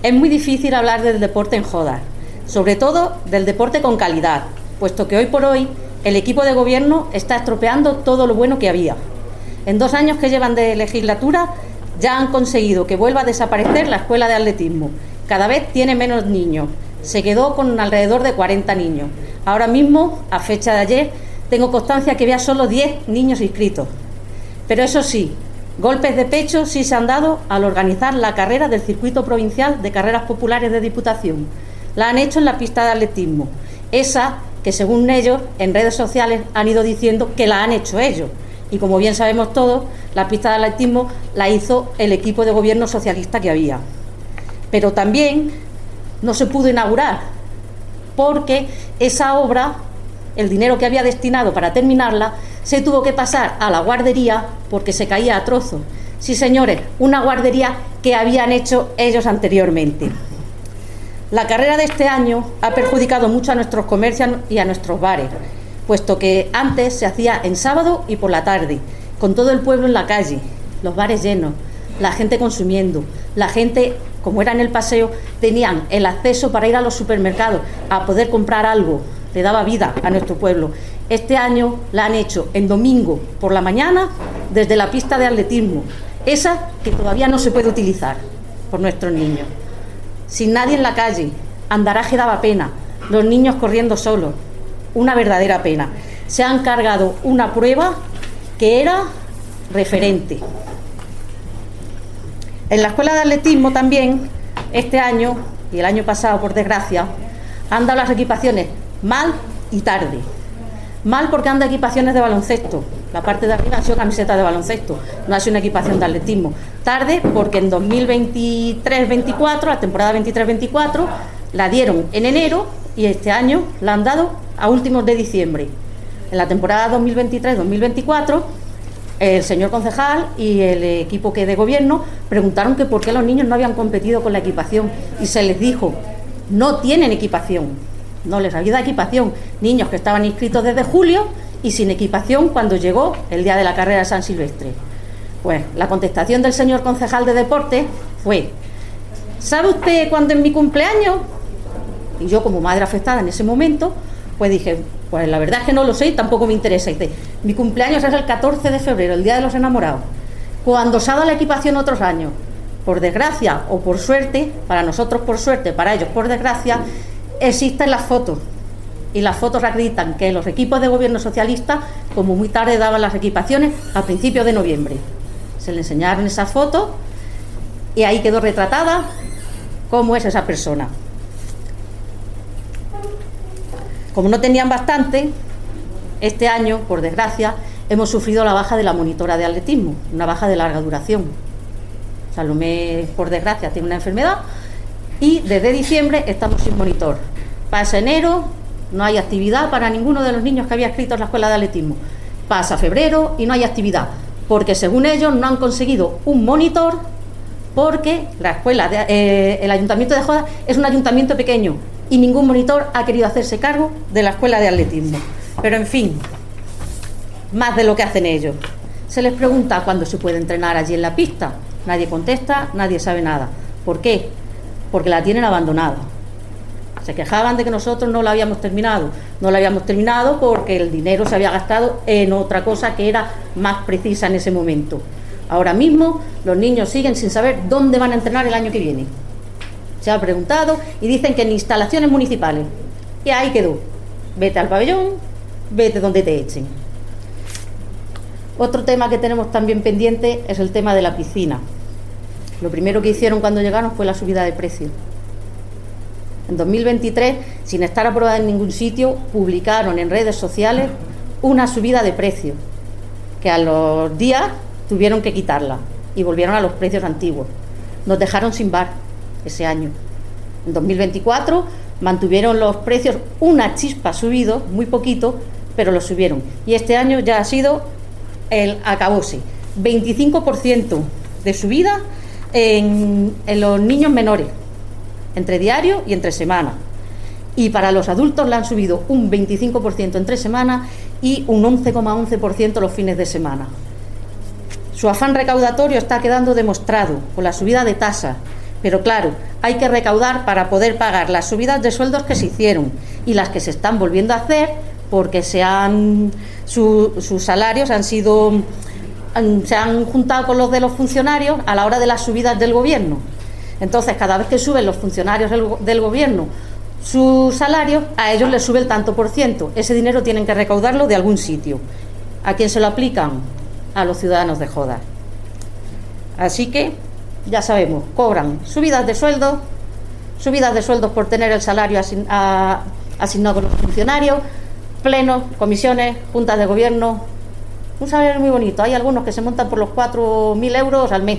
Es muy difícil hablar del deporte en Jodas, sobre todo del deporte con calidad, puesto que hoy por hoy el equipo de gobierno está estropeando todo lo bueno que había. En 2 años que llevan de legislatura ya han conseguido que vuelva a desaparecer la escuela de atletismo. Cada vez tiene menos niños. Se quedó con alrededor de 40 niños. Ahora mismo, a fecha de ayer, tengo constancia que había solo 10 niños inscritos. Pero eso sí, golpes de pecho sí se han dado al organizar la carrera del Circuito Provincial de Carreras Populares de Diputación. La han hecho en la pista de atletismo. Esa que, según ellos, en redes sociales han ido diciendo que la han hecho ellos. Y como bien sabemos todos, la pista de atletismo la hizo el equipo de gobierno socialista que había. Pero también no se pudo inaugurar, porque esa obra, el dinero que había destinado para terminarla, se tuvo que pasar a la guardería porque se caía a trozos. Sí, señores, una guardería que habían hecho ellos anteriormente. La carrera de este año ha perjudicado mucho a nuestros comercios y a nuestros bares, puesto que antes se hacía en sábado y por la tarde, con todo el pueblo en la calle, los bares llenos, la gente consumiendo, la gente, como era en el paseo, tenían el acceso para ir a los supermercados, a poder comprar algo, le daba vida a nuestro pueblo. Este año la han hecho en domingo por la mañana desde la pista de atletismo, esa que todavía no se puede utilizar por nuestros niños. Sin nadie en la calle, andaraje daba pena, los niños corriendo solos, una verdadera pena. Se han cargado una prueba que era referente. En la escuela de atletismo también, este año y el año pasado, por desgracia, han dado las equipaciones mal y tarde. Mal porque han dado equipaciones de baloncesto. La parte de arriba ha sido camiseta de baloncesto, no ha sido una equipación de atletismo. Tarde porque en 2023-24, la temporada 23-24, la dieron en enero y este año la han dado a últimos de diciembre. En la temporada 2023-2024, el señor concejal y el equipo que de gobierno preguntaron que por qué los niños no habían competido con la equipación y se les dijo, no tienen equipación, no les había dado equipación. Niños que estaban inscritos desde julio y sin equipación cuando llegó el día de la carrera de San Silvestre. Pues la contestación del señor concejal de deporte fue, ¿sabe usted cuándo es mi cumpleaños? Y yo, como madre afectada en ese momento, pues dije, pues la verdad es que no lo sé y tampoco me interesa. Y dice, mi cumpleaños es el 14 de febrero, el Día de los Enamorados. Cuando se ha dado la equipación otros años, por desgracia o por suerte, para nosotros por suerte, para ellos por desgracia, existen las fotos. Y las fotos acreditan que los equipos de gobierno socialista, como muy tarde daban las equipaciones, a principios de noviembre. Se le enseñaron esas fotos y ahí quedó retratada cómo es esa persona. Como no tenían bastante, este año, por desgracia, hemos sufrido la baja de la monitora de atletismo, una baja de larga duración. Salomé, por desgracia, tiene una enfermedad y desde diciembre estamos sin monitor. Pasa enero, no hay actividad para ninguno de los niños que había inscrito en la escuela de atletismo. Pasa febrero y no hay actividad, porque según ellos no han conseguido un monitor, porque la escuela, el ayuntamiento de Jodas es un ayuntamiento pequeño y ningún monitor ha querido hacerse cargo de la escuela de atletismo. Pero en fin, más de lo que hacen ellos. Se les pregunta cuándo se puede entrenar allí en la pista. Nadie contesta, nadie sabe nada. ¿Por qué? Porque la tienen abandonada. Se quejaban de que nosotros no la habíamos terminado. No la habíamos terminado porque el dinero se había gastado en otra cosa que era más precisa en ese momento. Ahora mismo los niños siguen sin saber dónde van a entrenar el año que viene. Se ha preguntado y dicen que en instalaciones municipales. Y ahí quedó. Vete al pabellón, vete donde te echen. Otro tema que tenemos también pendiente es el tema de la piscina. Lo primero que hicieron cuando llegaron fue la subida de precios. En 2023, sin estar aprobada en ningún sitio, publicaron en redes sociales una subida de precios, que a los días tuvieron que quitarla y volvieron a los precios antiguos. Nos dejaron sin bar ese año. En 2024 mantuvieron los precios una chispa subidos, muy poquito, pero los subieron. Y este año ya ha sido el acabose. 25% de subida en los niños menores, entre diario y entre semana. Y para los adultos le han subido un 25% entre semanas y un 11,11% los fines de semana. Su afán recaudatorio está quedando demostrado con la subida de tasas, Pero claro, hay que recaudar para poder pagar las subidas de sueldos que se hicieron y las que se están volviendo a hacer porque sus salarios se han juntado con los de los funcionarios a la hora de las subidas del gobierno. Entonces, cada vez que suben los funcionarios del gobierno sus salarios, a ellos les sube el tanto por ciento. Ese dinero tienen que recaudarlo de algún sitio. ¿A quién se lo aplican? A los ciudadanos de Jodas. Así que, ya sabemos, cobran subidas de sueldos por tener el salario asignado con los funcionarios, plenos, comisiones, juntas de gobierno. Un salario muy bonito. Hay algunos que se montan por los 4.000 euros al mes.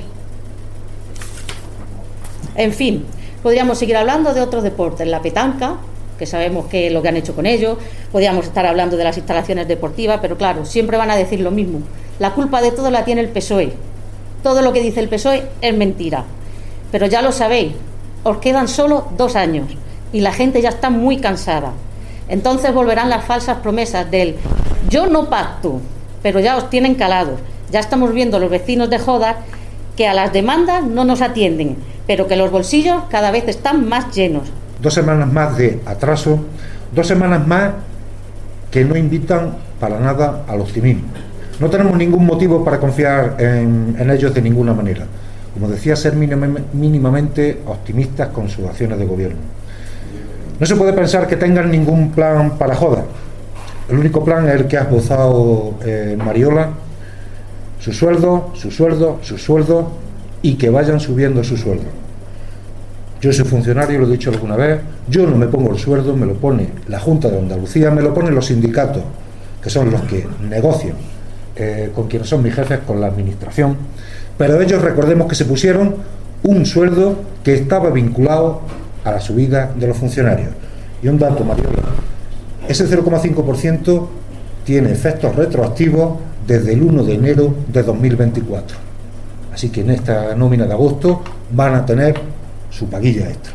En fin, podríamos seguir hablando de otros deportes. La petanca, que sabemos que es lo que han hecho con ellos. Podríamos estar hablando de las instalaciones deportivas, pero claro, siempre van a decir lo mismo. La culpa de todo la tiene el PSOE. Todo lo que dice el PSOE es mentira. Pero ya lo sabéis, os quedan solo 2 años y la gente ya está muy cansada. Entonces volverán las falsas promesas del yo no pacto, pero ya os tienen calados. Ya estamos viendo los vecinos de Jodas que a las demandas no nos atienden, pero que los bolsillos cada vez están más llenos. 2 semanas más de atraso, 2 semanas más que no invitan para nada al optimismo. No tenemos ningún motivo para confiar en ellos de ninguna manera. Como decía, ser mínimamente optimistas con sus acciones de gobierno. No se puede pensar que tengan ningún plan para Jodas. El único plan es el que ha esbozado Mariola: su sueldo y que vayan subiendo su sueldo. Yo soy funcionario, lo he dicho alguna vez, yo no me pongo el sueldo, me lo pone la Junta de Andalucía, me lo ponen los sindicatos, que son los que negocian con quienes son mis jefes, con la administración, pero ellos, recordemos que se pusieron un sueldo que estaba vinculado a la subida de los funcionarios. Y un dato, Mariola: ese 0,5% tiene efectos retroactivos desde el 1 de enero de 2024. Así que en esta nómina de agosto van a tener su paguilla extra.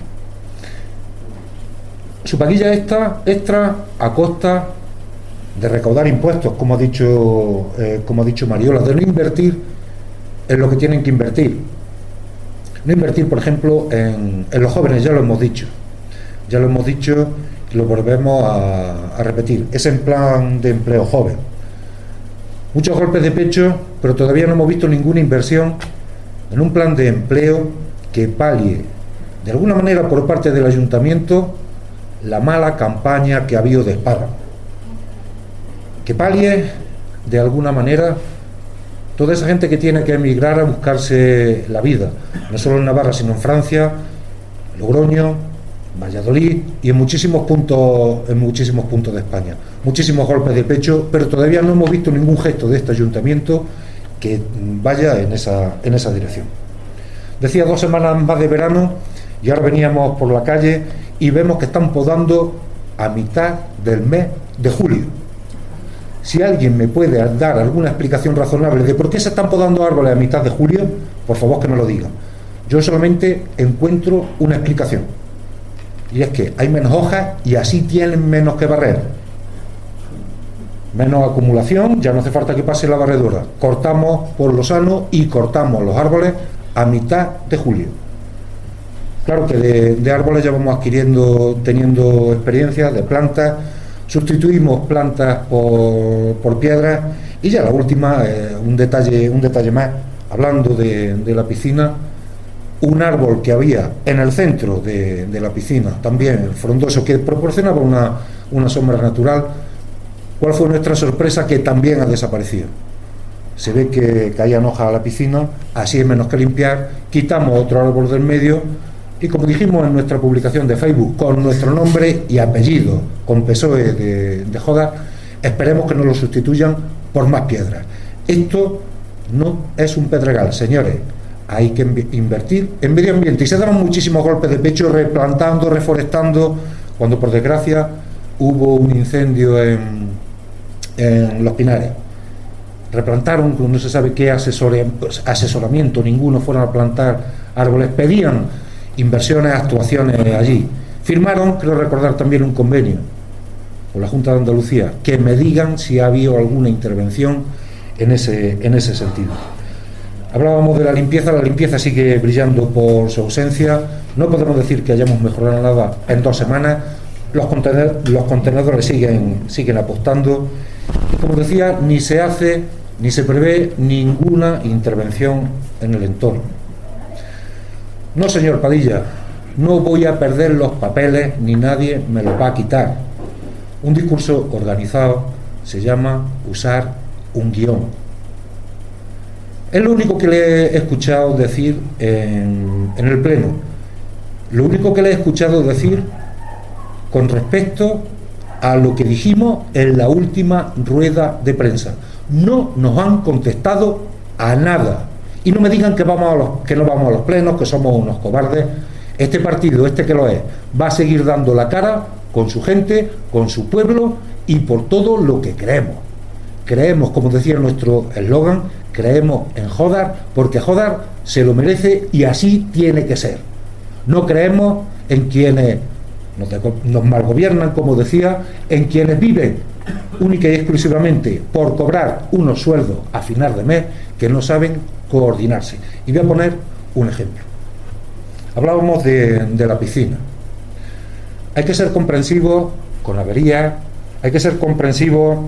Su paguilla extra a costa de recaudar impuestos, como ha dicho Mariola, de no invertir en lo que tienen que invertir. No invertir, por ejemplo, en los jóvenes, ya lo hemos dicho y lo volvemos a repetir. Es en plan de empleo joven. Muchos golpes de pecho, pero todavía no hemos visto ninguna inversión en un plan de empleo que palie, de alguna manera, por parte del ayuntamiento, la mala campaña que ha habido de Esparra. Que palie, de alguna manera, toda esa gente que tiene que emigrar a buscarse la vida, no solo en Navarra, sino en Francia, Logroño, Valladolid y en muchísimos puntos de España. Muchísimos golpes de pecho, pero todavía no hemos visto ningún gesto de este ayuntamiento que vaya en esa dirección. Decía 2 semanas más de verano, y ahora veníamos por la calle y vemos que están podando a mitad del mes de julio. Si alguien me puede dar alguna explicación razonable de por qué se están podando árboles a mitad de julio, por favor que me lo digan. Yo solamente encuentro una explicación, y es que hay menos hojas y así tienen menos que barrer. Menos acumulación, ya no hace falta que pase la barredora. Cortamos por lo sano y cortamos los árboles a mitad de julio. Claro que de árboles ya vamos teniendo experiencia, de plantas. Sustituimos plantas por piedras. Y ya la última, un detalle más, hablando de la piscina. Un árbol que había en el centro de la piscina, también el frondoso, que proporcionaba una sombra natural. ¿Cuál fue nuestra sorpresa? Que también ha desaparecido. Se ve que caían hojas a la piscina, así es menos que limpiar. Quitamos otro árbol del medio y, como dijimos en nuestra publicación de Facebook, con nuestro nombre y apellido, con PSOE de Jodas, esperemos que no lo sustituyan por más piedras. Esto no es un pedregal, señores. Hay que invertir en medio ambiente, y se daban muchísimos golpes de pecho replantando, reforestando, cuando por desgracia hubo un incendio en Los Pinares. Replantaron, no se sabe qué asesoramiento ninguno, fueron a plantar árboles, pedían inversiones, actuaciones allí. Firmaron, creo recordar, también un convenio con la Junta de Andalucía, que me digan si ha habido alguna intervención en ese sentido. Hablábamos de la limpieza sigue brillando por su ausencia. No podemos decir que hayamos mejorado nada en 2 semanas. Los contenedores siguen apostando. Y como decía, ni se hace ni se prevé ninguna intervención en el entorno. No, señor Padilla, no voy a perder los papeles ni nadie me los va a quitar. Un discurso organizado se llama usar un guión. Es lo único que le he escuchado decir en el Pleno. Lo único que le he escuchado decir con respecto a lo que dijimos en la última rueda de prensa. No nos han contestado a nada. Y no me digan que no vamos a los plenos, que somos unos cobardes. Este partido, que lo es, va a seguir dando la cara con su gente, con su pueblo y por todo lo que creemos. Creemos, como decía nuestro eslogan, creemos en Jodar porque Jodar se lo merece y así tiene que ser. No creemos en quienes nos malgobiernan, como decía, en quienes viven única y exclusivamente por cobrar unos sueldos a final de mes que no saben coordinarse. Y voy a poner un ejemplo. Hablábamos de la piscina. Hay que ser comprensivos con averías, hay que ser comprensivos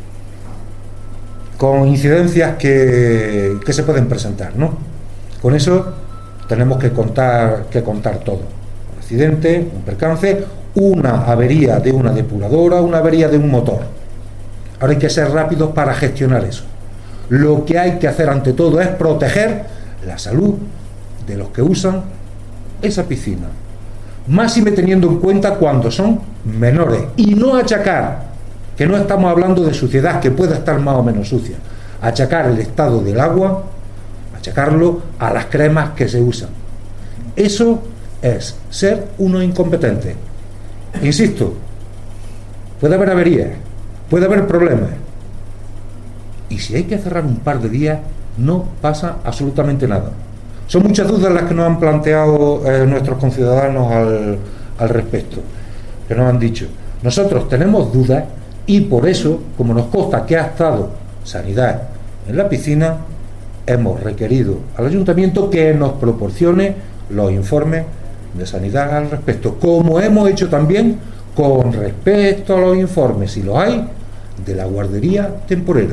con incidencias que se pueden presentar, ¿no? Con eso tenemos que contar todo. Un accidente, un percance, una avería de una depuradora, una avería de un motor. Ahora hay que ser rápidos para gestionar eso. Lo que hay que hacer ante todo es proteger la salud de los que usan esa piscina. Máxime teniendo en cuenta cuando son menores. Y no achacar, que no estamos hablando de suciedad, que pueda estar más o menos sucia. Achacar el estado del agua, achacarlo a las cremas que se usan. Eso es ser uno incompetente. Insisto, puede haber averías, puede haber problemas. Y si hay que cerrar un par de días, no pasa absolutamente nada. Son muchas dudas las que nos han planteado nuestros conciudadanos al respecto, que nos han dicho. Nosotros tenemos dudas y por eso, como nos consta que ha estado Sanidad en la piscina, hemos requerido al Ayuntamiento que nos proporcione los informes de Sanidad al respecto, como hemos hecho también con respecto a los informes, si los hay, de la guardería temporera.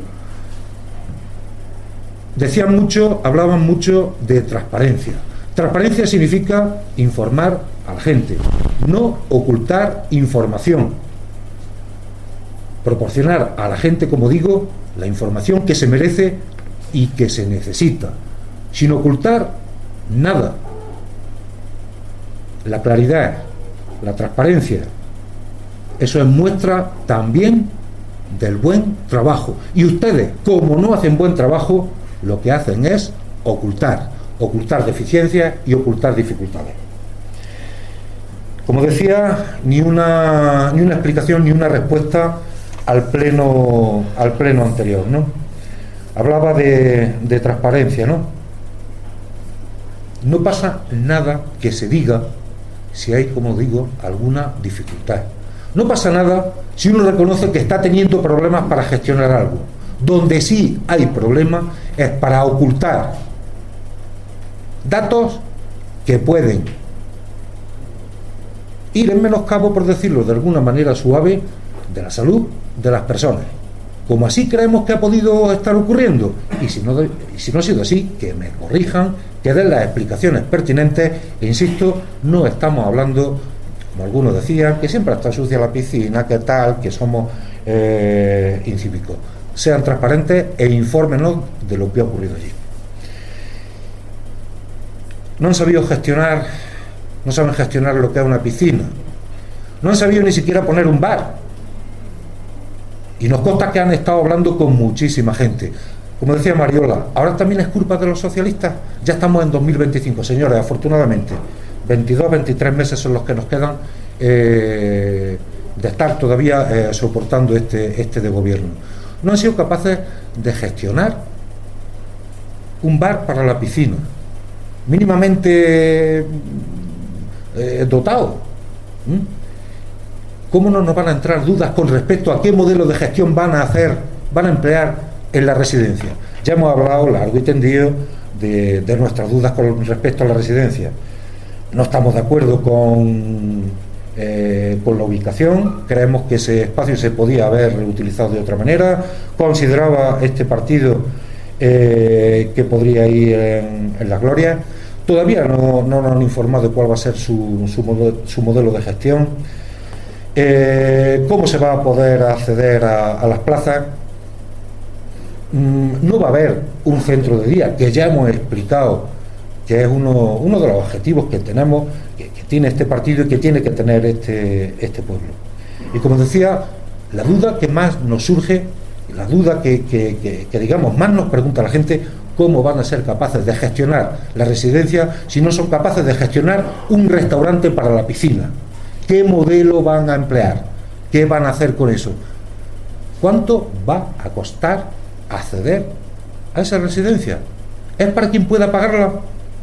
Hablaban mucho de transparencia. Transparencia significa informar a la gente, no ocultar información. Proporcionar a la gente, como digo, la información que se merece y que se necesita, sin ocultar nada. La claridad, la transparencia, eso es muestra también del buen trabajo. Y ustedes, como no hacen buen trabajo, lo que hacen es ocultar deficiencias y ocultar dificultades. Como decía, ni una explicación ni una respuesta al pleno anterior, ¿no? Hablaba de transparencia, ¿no? No pasa nada que se diga si hay, como digo, alguna dificultad. No pasa nada si uno reconoce que está teniendo problemas para gestionar algo. Donde sí hay problemas es para ocultar datos que pueden ir en menoscabo, por decirlo de alguna manera suave, de la salud de las personas. Como así creemos que ha podido estar ocurriendo. Y si no ha sido así, que me corrijan, que den las explicaciones pertinentes. E insisto, no estamos hablando, como algunos decían, que siempre está sucia la piscina, que tal, que somos incívicos. Sean transparentes e infórmenos de lo que ha ocurrido allí. No saben gestionar lo que es una piscina. No han sabido ni siquiera poner un bar. Y nos consta que han estado hablando con muchísima gente. Como decía Mariola, ahora también es culpa de los socialistas. Ya estamos en 2025, señores, afortunadamente. 22, 23 meses son los que nos quedan de estar todavía soportando este de gobierno. No han sido capaces de gestionar un bar para la piscina, mínimamente dotado. ¿Cómo no nos van a entrar dudas con respecto a qué modelo de gestión van a emplear en la residencia? Ya hemos hablado largo y tendido de nuestras dudas con respecto a la residencia. No estamos de acuerdo con la ubicación, creemos que ese espacio se podía haber utilizado de otra manera. Consideraba este partido que podría ir en la gloria. Todavía no nos han informado de cuál va a ser su modelo de gestión, cómo se va a poder acceder a las plazas. No va a haber un centro de día, que ya hemos explicado que es uno de los objetivos que tenemos, que tiene este partido y que tiene que tener este pueblo. Y como decía, la duda que más nos surge, la duda que digamos más nos pregunta la gente: ¿cómo van a ser capaces de gestionar la residencia si no son capaces de gestionar un restaurante para la piscina? ¿Qué modelo van a emplear? ¿Qué van a hacer con eso? ¿Cuánto va a costar acceder a esa residencia? ¿Es para quien pueda pagarla?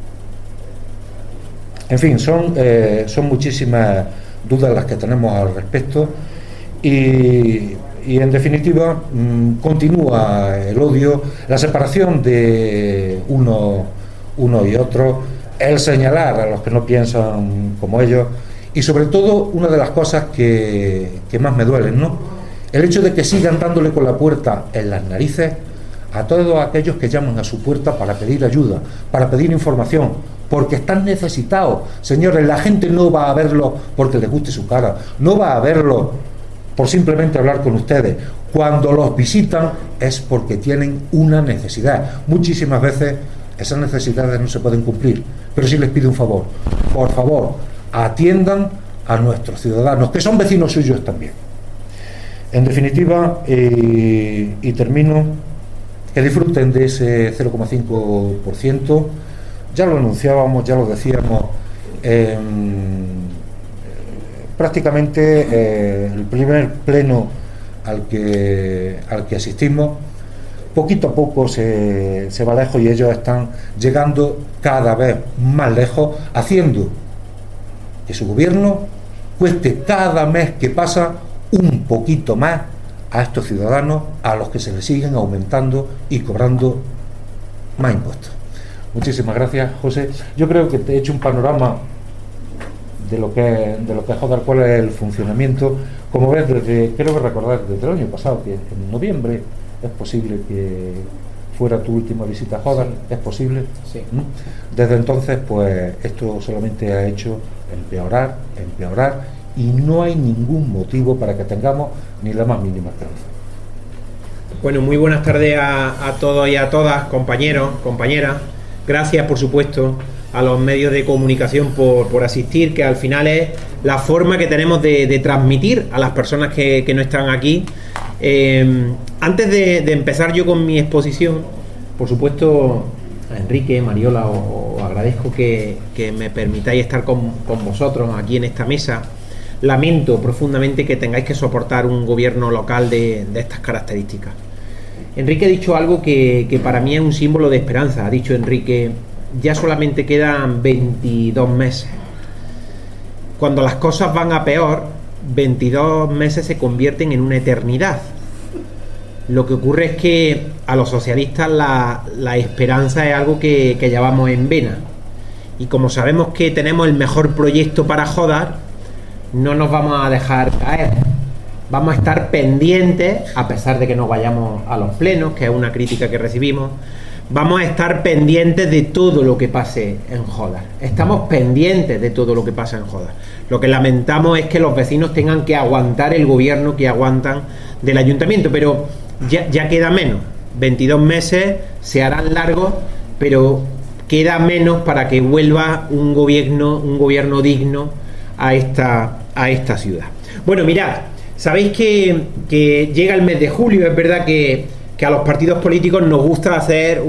En fin, son muchísimas dudas las que tenemos al respecto y en definitiva continúa el odio, la separación de uno y otro, el señalar a los que no piensan como ellos y sobre todo una de las cosas que más me duelen, ¿no? El hecho de que sigan dándole con la puerta en las narices a todos aquellos que llaman a su puerta para pedir ayuda, para pedir información, porque están necesitados. Señores, la gente no va a verlo porque les guste su cara, no va a verlo por simplemente hablar con ustedes. Cuando los visitan es porque tienen una necesidad. Muchísimas veces esas necesidades no se pueden cumplir, pero sí les pido un favor: por favor, atiendan a nuestros ciudadanos, que son vecinos suyos también. En definitiva, y termino, que disfruten de ese 0,5%. Ya lo anunciábamos, ya lo decíamos, prácticamente el primer pleno al que asistimos. Poquito a poco se va lejos y ellos están llegando cada vez más lejos, haciendo que su gobierno cueste cada mes que pasa un poquito más a estos ciudadanos, a los que se les siguen aumentando y cobrando más impuestos. Muchísimas gracias, José. Yo creo que te he hecho un panorama de lo que es Jodar, cuál es el funcionamiento. Como ves, creo que recordar desde el año pasado, que en noviembre es posible que fuera tu última visita a Jodar, es posible. Sí. Desde entonces, pues esto solamente ha hecho empeorar, y no hay ningún motivo para que tengamos ni la más mínima esperanza. Bueno, muy buenas tardes a todos y a todas, compañeros, compañeras. Gracias, por supuesto, a los medios de comunicación por asistir, que al final es la forma que tenemos de transmitir a las personas que no están aquí. Antes de empezar yo con mi exposición, por supuesto, a Enrique, Mariola, os agradezco que me permitáis estar con vosotros aquí en esta mesa. Lamento profundamente que tengáis que soportar un gobierno local de estas características. Enrique ha dicho algo que para mí es un símbolo de esperanza. Ha dicho Enrique: ya solamente quedan 22 meses. Cuando las cosas van a peor, 22 meses se convierten en una eternidad. Lo que ocurre es que a los socialistas la esperanza es algo que llevamos en vena. Y como sabemos que tenemos el mejor proyecto para Jodar, no nos vamos a dejar caer. Vamos a estar pendientes, a pesar de que no vayamos a los plenos, que es una crítica que recibimos. Vamos a estar pendientes de todo lo que pase en Jodar. Estamos pendientes de todo lo que pasa en Jodar. Lo que lamentamos es que los vecinos tengan que aguantar el gobierno que aguantan del ayuntamiento, pero ya queda menos. 22 meses se harán largos, pero queda menos para que vuelva un gobierno digno a esta ciudad. Bueno, mirad, sabéis que llega el mes de julio. Es verdad que a los partidos políticos nos gusta hacer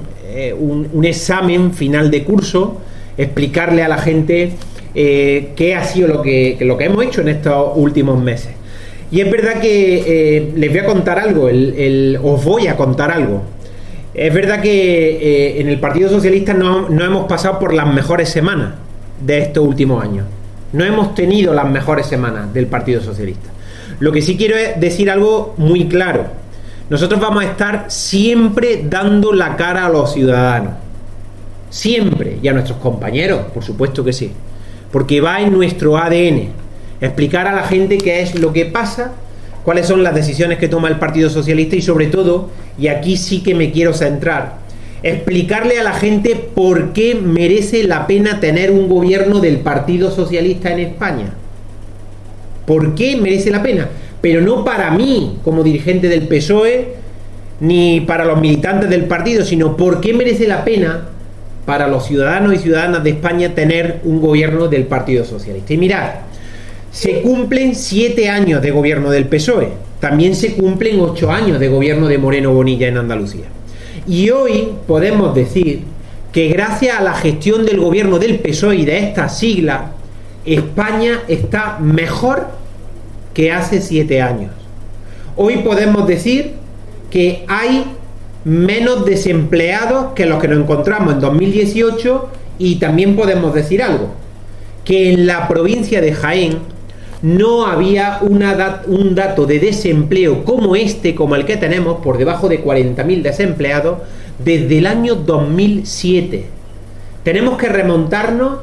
un examen final de curso, explicarle a la gente qué ha sido lo que hemos hecho en estos últimos meses. Y es verdad que les voy a contar algo, os voy a contar algo. Es verdad que en el Partido Socialista no hemos pasado por las mejores semanas de estos últimos años. No hemos tenido las mejores semanas del Partido Socialista. Lo que sí quiero es decir algo muy claro. nosotros vamos a estar siempre dando la cara a los ciudadanos. Siempre. Y a nuestros compañeros, por supuesto que sí. Porque va en nuestro ADN. Explicar a la gente qué es lo que pasa, cuáles son las decisiones que toma el Partido Socialista y sobre todo, y aquí sí que me quiero centrar, explicarle a la gente por qué merece la pena tener un gobierno del Partido Socialista en España. ¿Por qué merece la pena? Pero no para mí como dirigente del PSOE ni para los militantes del partido, sino por qué merece la pena para los ciudadanos y ciudadanas de España tener un gobierno del Partido Socialista. Y mirad, se cumplen 7 años de gobierno del PSOE, también se cumplen 8 años de gobierno de Moreno Bonilla en Andalucía. Y hoy podemos decir que gracias a la gestión del gobierno del PSOE y de esta sigla, España está mejor que hace 7 años. Hoy podemos decir que hay menos desempleados que los que nos encontramos en 2018 y también podemos decir algo, que en la provincia de Jaén no había un dato de desempleo como el que tenemos, por debajo de 40.000 desempleados, desde el año 2007. Tenemos que remontarnos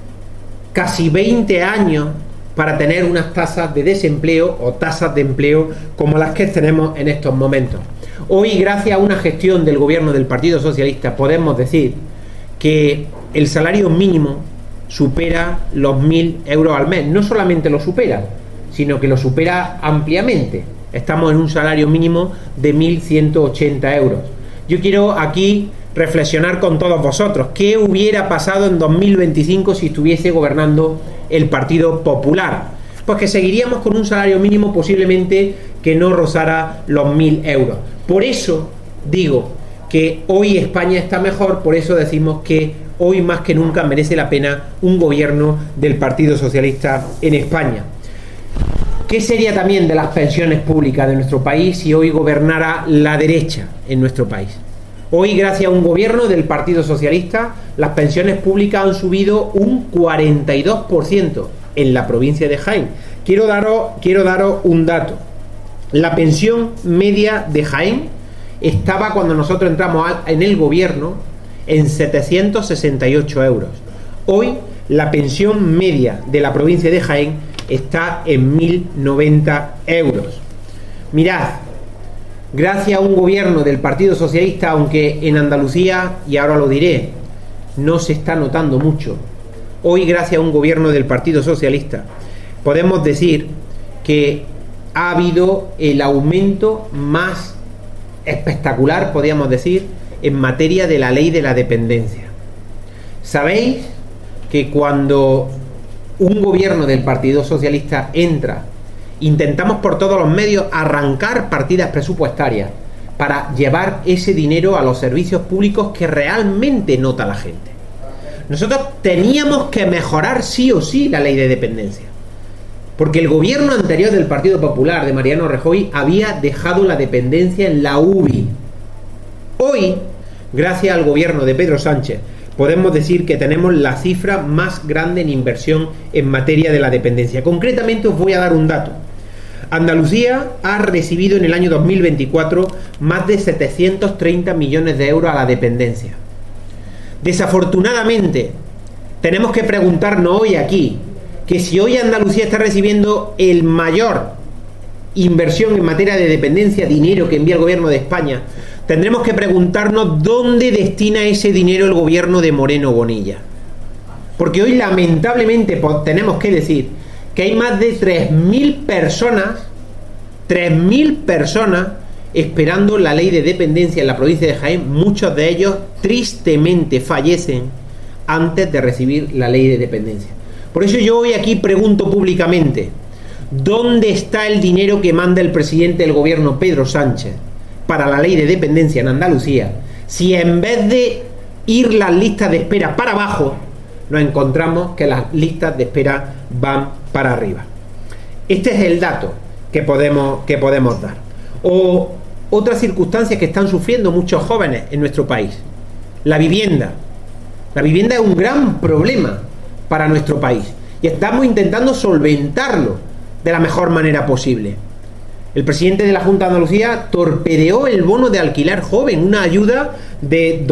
casi 20 años para tener unas tasas de desempleo o tasas de empleo como las que tenemos en estos momentos. Hoy, gracias a una gestión del gobierno del Partido Socialista, podemos decir que el salario mínimo supera los 1.000 euros al mes. No solamente lo supera, sino que lo supera ampliamente. Estamos en un salario mínimo de 1.180 euros. Yo quiero aquí reflexionar con todos vosotros. ¿Qué hubiera pasado en 2025 si estuviese gobernando el Partido Popular? Pues que seguiríamos con un salario mínimo posiblemente que no rozara los 1.000 euros. Por eso digo que hoy España está mejor, por eso decimos que hoy más que nunca merece la pena un gobierno del Partido Socialista en España. ¿Qué sería también de las pensiones públicas de nuestro país si hoy gobernara la derecha en nuestro país? Hoy, gracias a un gobierno del Partido Socialista, las pensiones públicas han subido un 42% en la provincia de Jaén. Quiero daros un dato. La pensión media de Jaén estaba, cuando nosotros entramos en el gobierno, en 768 euros. Hoy la pensión media de la provincia de Jaén está en 1.090 euros. Mirad, gracias a un gobierno del Partido Socialista, aunque en Andalucía, y ahora lo diré, no se está notando mucho, hoy gracias a un gobierno del Partido Socialista podemos decir que ha habido el aumento más espectacular, podríamos decir, en materia de la ley de la dependencia. Sabéis que cuando un gobierno del Partido Socialista entra, intentamos por todos los medios arrancar partidas presupuestarias para llevar ese dinero a los servicios públicos que realmente nota la gente. Nosotros teníamos que mejorar sí o sí la ley de dependencia, porque el gobierno anterior del Partido Popular, de Mariano Rajoy, había dejado la dependencia en la UBI. Hoy, gracias al gobierno de Pedro Sánchez, podemos decir que tenemos la cifra más grande en inversión en materia de la dependencia. Concretamente os voy a dar un dato. Andalucía ha recibido en el año 2024 más de 730 millones de euros a la dependencia. Desafortunadamente, tenemos que preguntarnos hoy aquí que si hoy Andalucía está recibiendo el mayor inversión en materia de dependencia, dinero que envía el gobierno de España, tendremos que preguntarnos dónde destina ese dinero el gobierno de Moreno Bonilla. Porque hoy lamentablemente tenemos que decir que hay más de 3.000 personas esperando la ley de dependencia en la provincia de Jaén. Muchos de ellos tristemente fallecen antes de recibir la ley de dependencia. Por eso yo hoy aquí pregunto públicamente, ¿dónde está el dinero que manda el presidente del gobierno, Pedro Sánchez, para la ley de dependencia en Andalucía, si en vez de ir las listas de espera para abajo, nos encontramos que las listas de espera van para arriba? Este es el dato que podemos dar. O otras circunstancias que están sufriendo muchos jóvenes en nuestro país. La vivienda. La vivienda es un gran problema para nuestro país y estamos intentando solventarlo de la mejor manera posible. El presidente de la Junta de Andalucía torpedeó el bono de alquiler joven, una ayuda de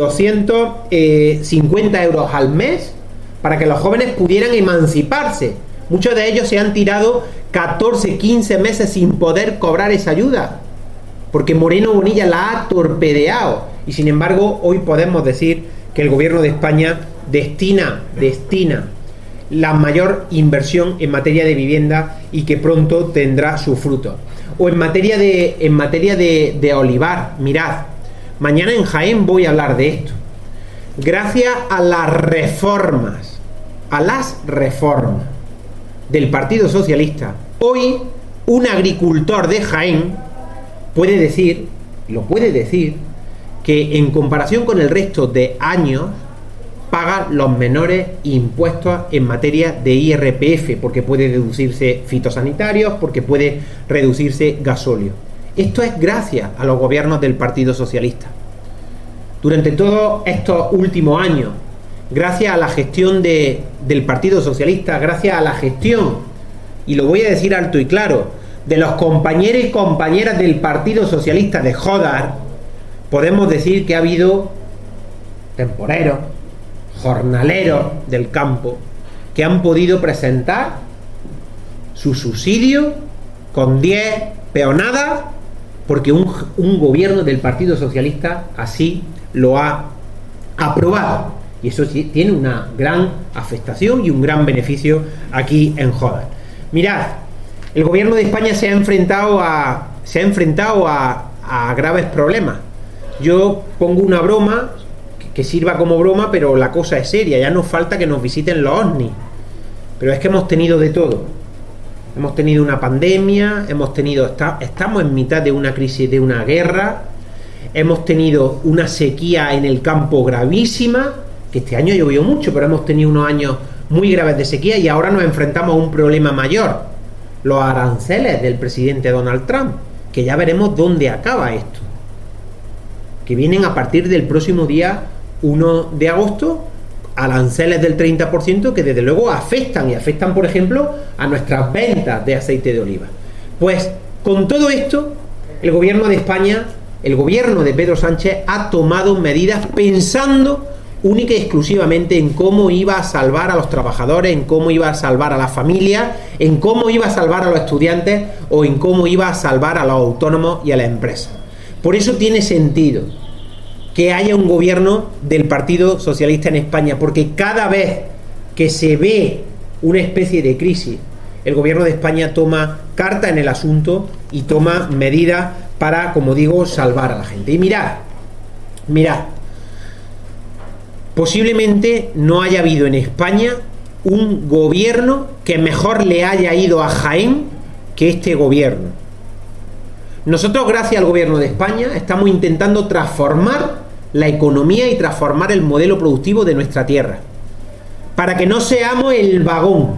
250 euros al mes para que los jóvenes pudieran emanciparse. Muchos de ellos se han tirado 14, 15 meses sin poder cobrar esa ayuda, porque Moreno Bonilla la ha torpedeado. Y sin embargo, hoy podemos decir que el Gobierno de España destina la mayor inversión en materia de vivienda y que pronto tendrá sus frutos. O en materia de olivar, mirad, mañana en Jaén voy a hablar de esto. Gracias a las reformas del Partido Socialista, hoy un agricultor de Jaén puede decir que en comparación con el resto de años paga los menores impuestos en materia de IRPF, porque puede deducirse fitosanitarios, porque puede reducirse gasóleo. Esto es gracias a los gobiernos del Partido Socialista. Durante todos estos últimos años, gracias a la gestión del Partido Socialista, gracias a la gestión, y lo voy a decir alto y claro, de los compañeros y compañeras del Partido Socialista de Jodar, podemos decir que ha habido temporeros, jornaleros del campo que han podido presentar su subsidio con 10 peonadas porque un gobierno del Partido Socialista así lo ha aprobado, y eso tiene una gran afectación y un gran beneficio aquí en Jodar. Mirad, el gobierno de España se ha enfrentado a graves problemas. Yo pongo una broma que sirva como broma, pero la cosa es seria. Ya nos falta que nos visiten los ovnis, pero es que hemos tenido de todo. Hemos tenido una pandemia, estamos en mitad de una crisis, de una guerra, hemos tenido una sequía en el campo gravísima, que este año llovió mucho, pero hemos tenido unos años muy graves de sequía, y ahora nos enfrentamos a un problema mayor, los aranceles del presidente Donald Trump, que ya veremos dónde acaba esto, que vienen a partir del próximo día 1 de agosto, aranceles del 30% que desde luego afectan por ejemplo a nuestras ventas de aceite de oliva. Pues con todo esto, el gobierno de España, el gobierno de Pedro Sánchez ha tomado medidas pensando única y exclusivamente en cómo iba a salvar a los trabajadores, en cómo iba a salvar a las familias, en cómo iba a salvar a los estudiantes o en cómo iba a salvar a los autónomos y a las empresas. Por eso tiene sentido que haya un gobierno del Partido Socialista en España, porque cada vez que se ve una especie de crisis, el gobierno de España toma carta en el asunto y toma medidas para, como digo, salvar a la gente. Y mirad, posiblemente no haya habido en España un gobierno que mejor le haya ido a Jaén que este gobierno. Nosotros, gracias al gobierno de España, estamos intentando transformar la economía y transformar el modelo productivo de nuestra tierra, para que no seamos el vagón,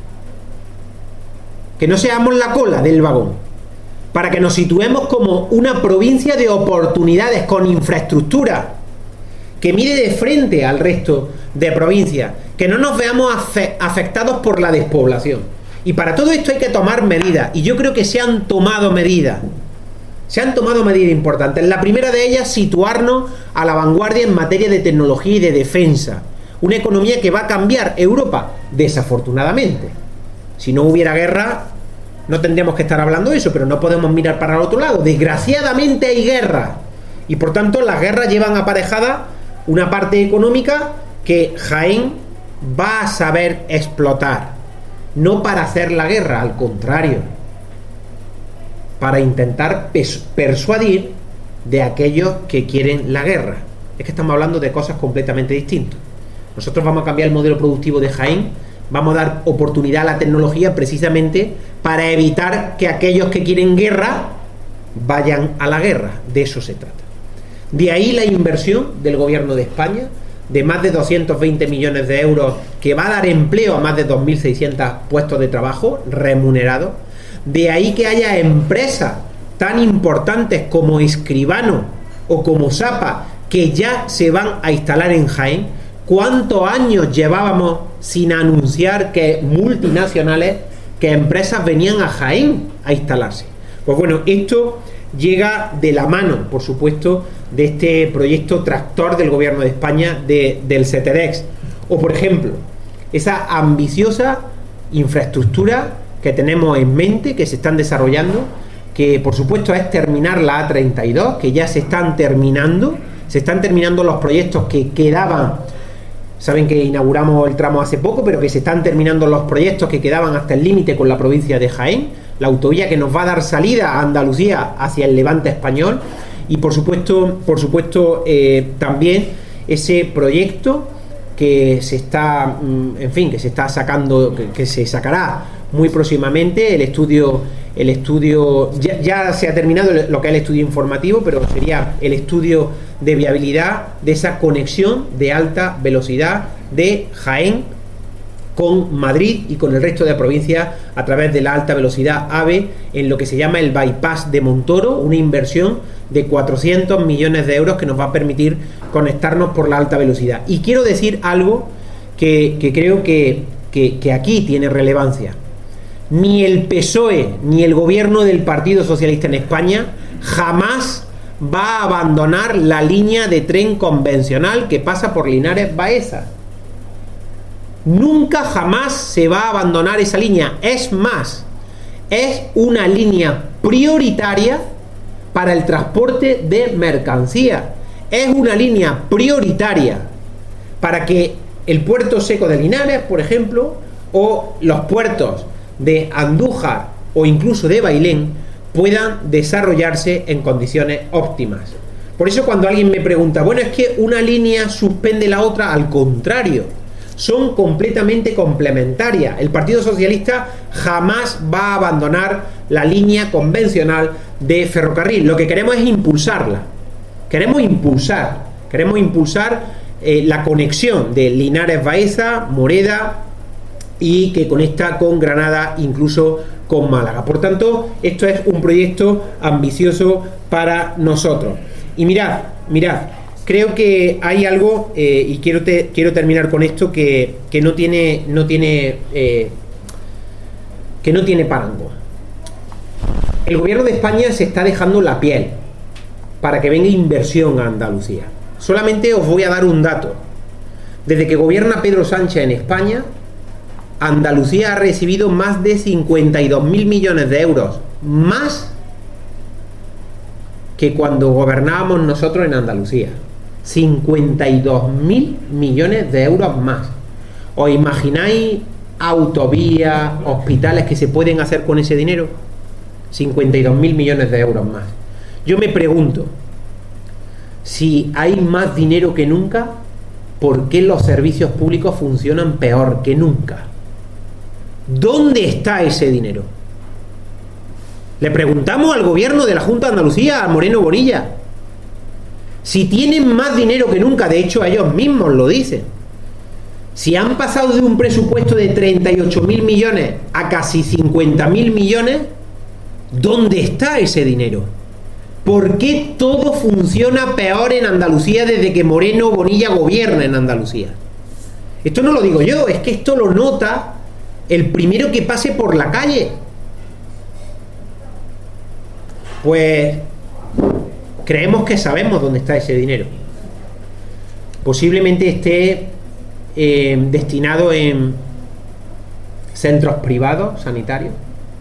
que no seamos la cola del vagón, para que nos situemos como una provincia de oportunidades con infraestructura que mire de frente al resto de provincias, que no nos veamos afectados por la despoblación. Y para todo esto hay que tomar medidas, y yo creo que se han tomado medidas importantes. La primera de ellas, situarnos a la vanguardia en materia de tecnología y de defensa. Una economía que va a cambiar Europa, desafortunadamente. Si no hubiera guerra, no tendríamos que estar hablando de eso, pero no podemos mirar para el otro lado. Desgraciadamente hay guerra, y por tanto las guerras llevan aparejada una parte económica que Jaén va a saber explotar, no para hacer la guerra, al contrario, para intentar persuadir de aquellos que quieren la guerra. Es que estamos hablando de cosas completamente distintas. Nosotros vamos a cambiar el modelo productivo de Jaén, vamos a dar oportunidad a la tecnología precisamente para evitar que aquellos que quieren guerra vayan a la guerra. De eso se trata. De ahí la inversión del gobierno de España de más de 220 millones de euros, que va a dar empleo a más de 2.600 puestos de trabajo remunerados. De ahí que haya empresas tan importantes como Escribano o como Sapa que ya se van a instalar en Jaén. ¿Cuántos años llevábamos sin anunciar que multinacionales, que empresas venían a Jaén a instalarse? Pues bueno, esto llega de la mano, por supuesto, de este proyecto tractor del Gobierno de España del CETEDEX. O, por ejemplo, esa ambiciosa infraestructura que tenemos en mente, que se están desarrollando, que por supuesto es terminar la A32, que ya se están terminando los proyectos que quedaban. Saben que inauguramos el tramo hace poco, pero que se están terminando los proyectos que quedaban hasta el límite con la provincia de Jaén, la autovía que nos va a dar salida a Andalucía hacia el Levante español, y por supuesto también ese proyecto que se está, que se está sacando, que se sacará muy próximamente, el estudio ya se ha terminado lo que es el estudio informativo, pero sería el estudio de viabilidad de esa conexión de alta velocidad de Jaén con Madrid y con el resto de provincias a través de la alta velocidad AVE en lo que se llama el bypass de Montoro, una inversión de 400 millones de euros que nos va a permitir conectarnos por la alta velocidad. Y quiero decir algo que creo que aquí tiene relevancia. Ni el PSOE ni el gobierno del Partido Socialista en España jamás va a abandonar la línea de tren convencional que pasa por Linares Baeza. Nunca jamás se va a abandonar esa línea. Es más, es una línea prioritaria para el transporte de mercancías. Es una línea prioritaria para que el puerto seco de Linares, por ejemplo, o los puertos de Andújar o incluso de Bailén puedan desarrollarse en condiciones óptimas. Por eso cuando alguien me pregunta, bueno, es que una línea suspende la otra, al contrario, son completamente complementarias. El Partido Socialista jamás va a abandonar la línea convencional de ferrocarril. Lo que queremos es impulsarla. Queremos impulsar la conexión de Linares Baeza, Moreda, y que conecta con Granada, incluso con Málaga. Por tanto, esto es un proyecto ambicioso para nosotros. Y mirad, creo que hay algo, y quiero terminar con esto, que no tiene parango. El gobierno de España se está dejando la piel para que venga inversión a Andalucía. Solamente os voy a dar un dato. Desde que gobierna Pedro Sánchez en España, Andalucía ha recibido más de 52.000 millones de euros, más que cuando gobernábamos nosotros en Andalucía. 52.000 millones de euros más. ¿Os imagináis autovías, hospitales que se pueden hacer con ese dinero? 52.000 millones de euros más. Yo me pregunto, si hay más dinero que nunca, ¿por qué los servicios públicos funcionan peor que nunca? ¿Dónde está ese dinero? Le preguntamos al gobierno de la Junta de Andalucía, a Moreno Bonilla, si tienen más dinero que nunca. De hecho, ellos mismos lo dicen. Si han pasado de un presupuesto de 38.000 millones a casi 50.000 millones, ¿dónde está ese dinero? ¿Por qué todo funciona peor en Andalucía desde que Moreno Bonilla gobierna en Andalucía? Esto no lo digo yo, es que esto lo nota el primero que pase por la calle. Pues creemos que sabemos dónde está ese dinero. Posiblemente esté destinado en centros privados sanitarios.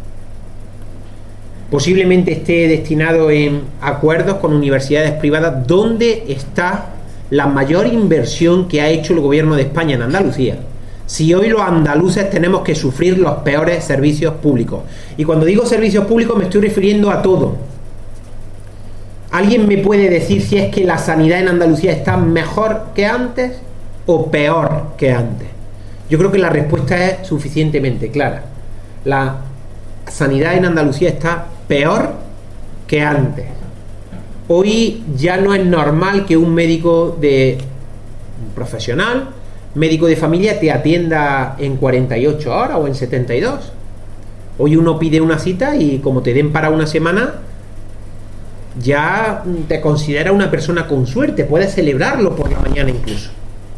Posiblemente esté destinado en acuerdos con universidades privadas. ¿Dónde está la mayor inversión que ha hecho el gobierno de España en Andalucía? Si hoy los andaluces tenemos que sufrir los peores servicios públicos. Y cuando digo servicios públicos me estoy refiriendo a todo. ¿Alguien me puede decir si es que la sanidad en Andalucía está mejor que antes o peor que antes? Yo creo que la respuesta es suficientemente clara. La sanidad en Andalucía está peor que antes. Hoy ya no es normal que un médico profesional, médico de familia, te atienda en 48 horas o en 72. Hoy uno pide una cita y como te den para una semana, ya te considera una persona con suerte, puedes celebrarlo por la mañana incluso.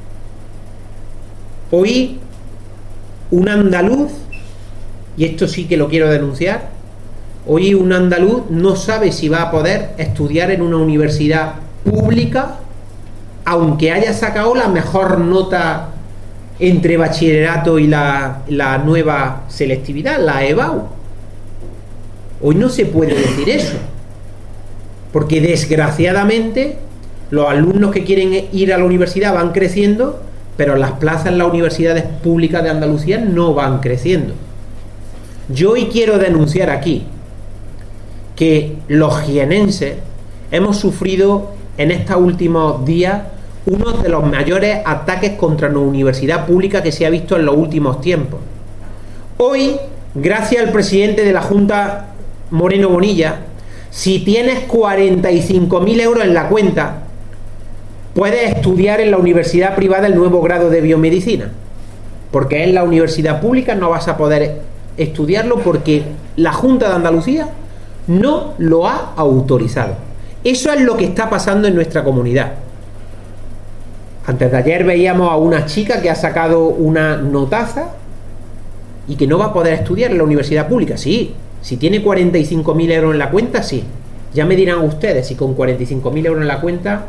Hoy un andaluz, y esto sí que lo quiero denunciar, Hoy un andaluz no sabe si va a poder estudiar en una universidad pública, aunque haya sacado la mejor nota entre bachillerato y la nueva selectividad, la EBAU. Hoy no se puede decir eso, porque desgraciadamente los alumnos que quieren ir a la universidad van creciendo, pero las plazas en las universidades públicas de Andalucía no van creciendo. Yo hoy quiero denunciar aquí que los jienenses hemos sufrido en estos últimos días uno de los mayores ataques contra la universidad pública que se ha visto en los últimos tiempos. Hoy, gracias al presidente de la Junta, Moreno Bonilla, si tienes 45.000 euros en la cuenta, puedes estudiar en la universidad privada el nuevo grado de biomedicina, porque en la universidad pública no vas a poder estudiarlo porque la Junta de Andalucía no lo ha autorizado. Eso es lo que está pasando en nuestra comunidad. Antes de ayer veíamos a una chica que ha sacado una notaza y que no va a poder estudiar en la universidad pública. Sí, si tiene 45.000 euros en la cuenta, sí. Ya me dirán ustedes si con 45.000 euros en la cuenta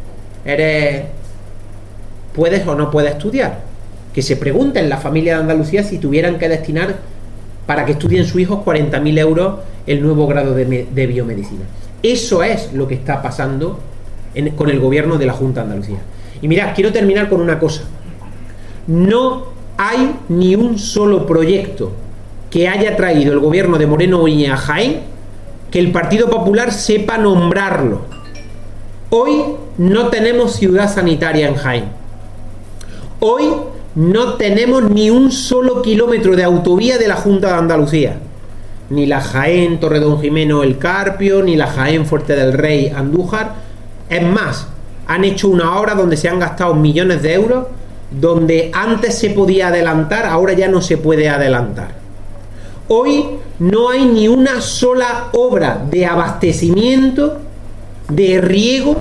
puedes o no puedes estudiar. Que se pregunten las familias de Andalucía si tuvieran que destinar para que estudien sus hijos 40.000 euros el nuevo grado de biomedicina. Eso es lo que está pasando con el gobierno de la Junta de Andalucía. Y mirad, quiero terminar con una cosa. No hay ni un solo proyecto que haya traído el gobierno de Moreno Bonilla a Jaén que el Partido Popular sepa nombrarlo. Hoy no tenemos ciudad sanitaria en Jaén. Hoy no tenemos ni un solo kilómetro de autovía de la Junta de Andalucía. Ni la Jaén Torredonjimeno El Carpio, ni la Jaén Fuerte del Rey Andújar. Es más, han hecho una obra donde se han gastado millones de euros, donde antes se podía adelantar, ahora ya no se puede adelantar. Hoy no hay ni una sola obra de abastecimiento, de riego,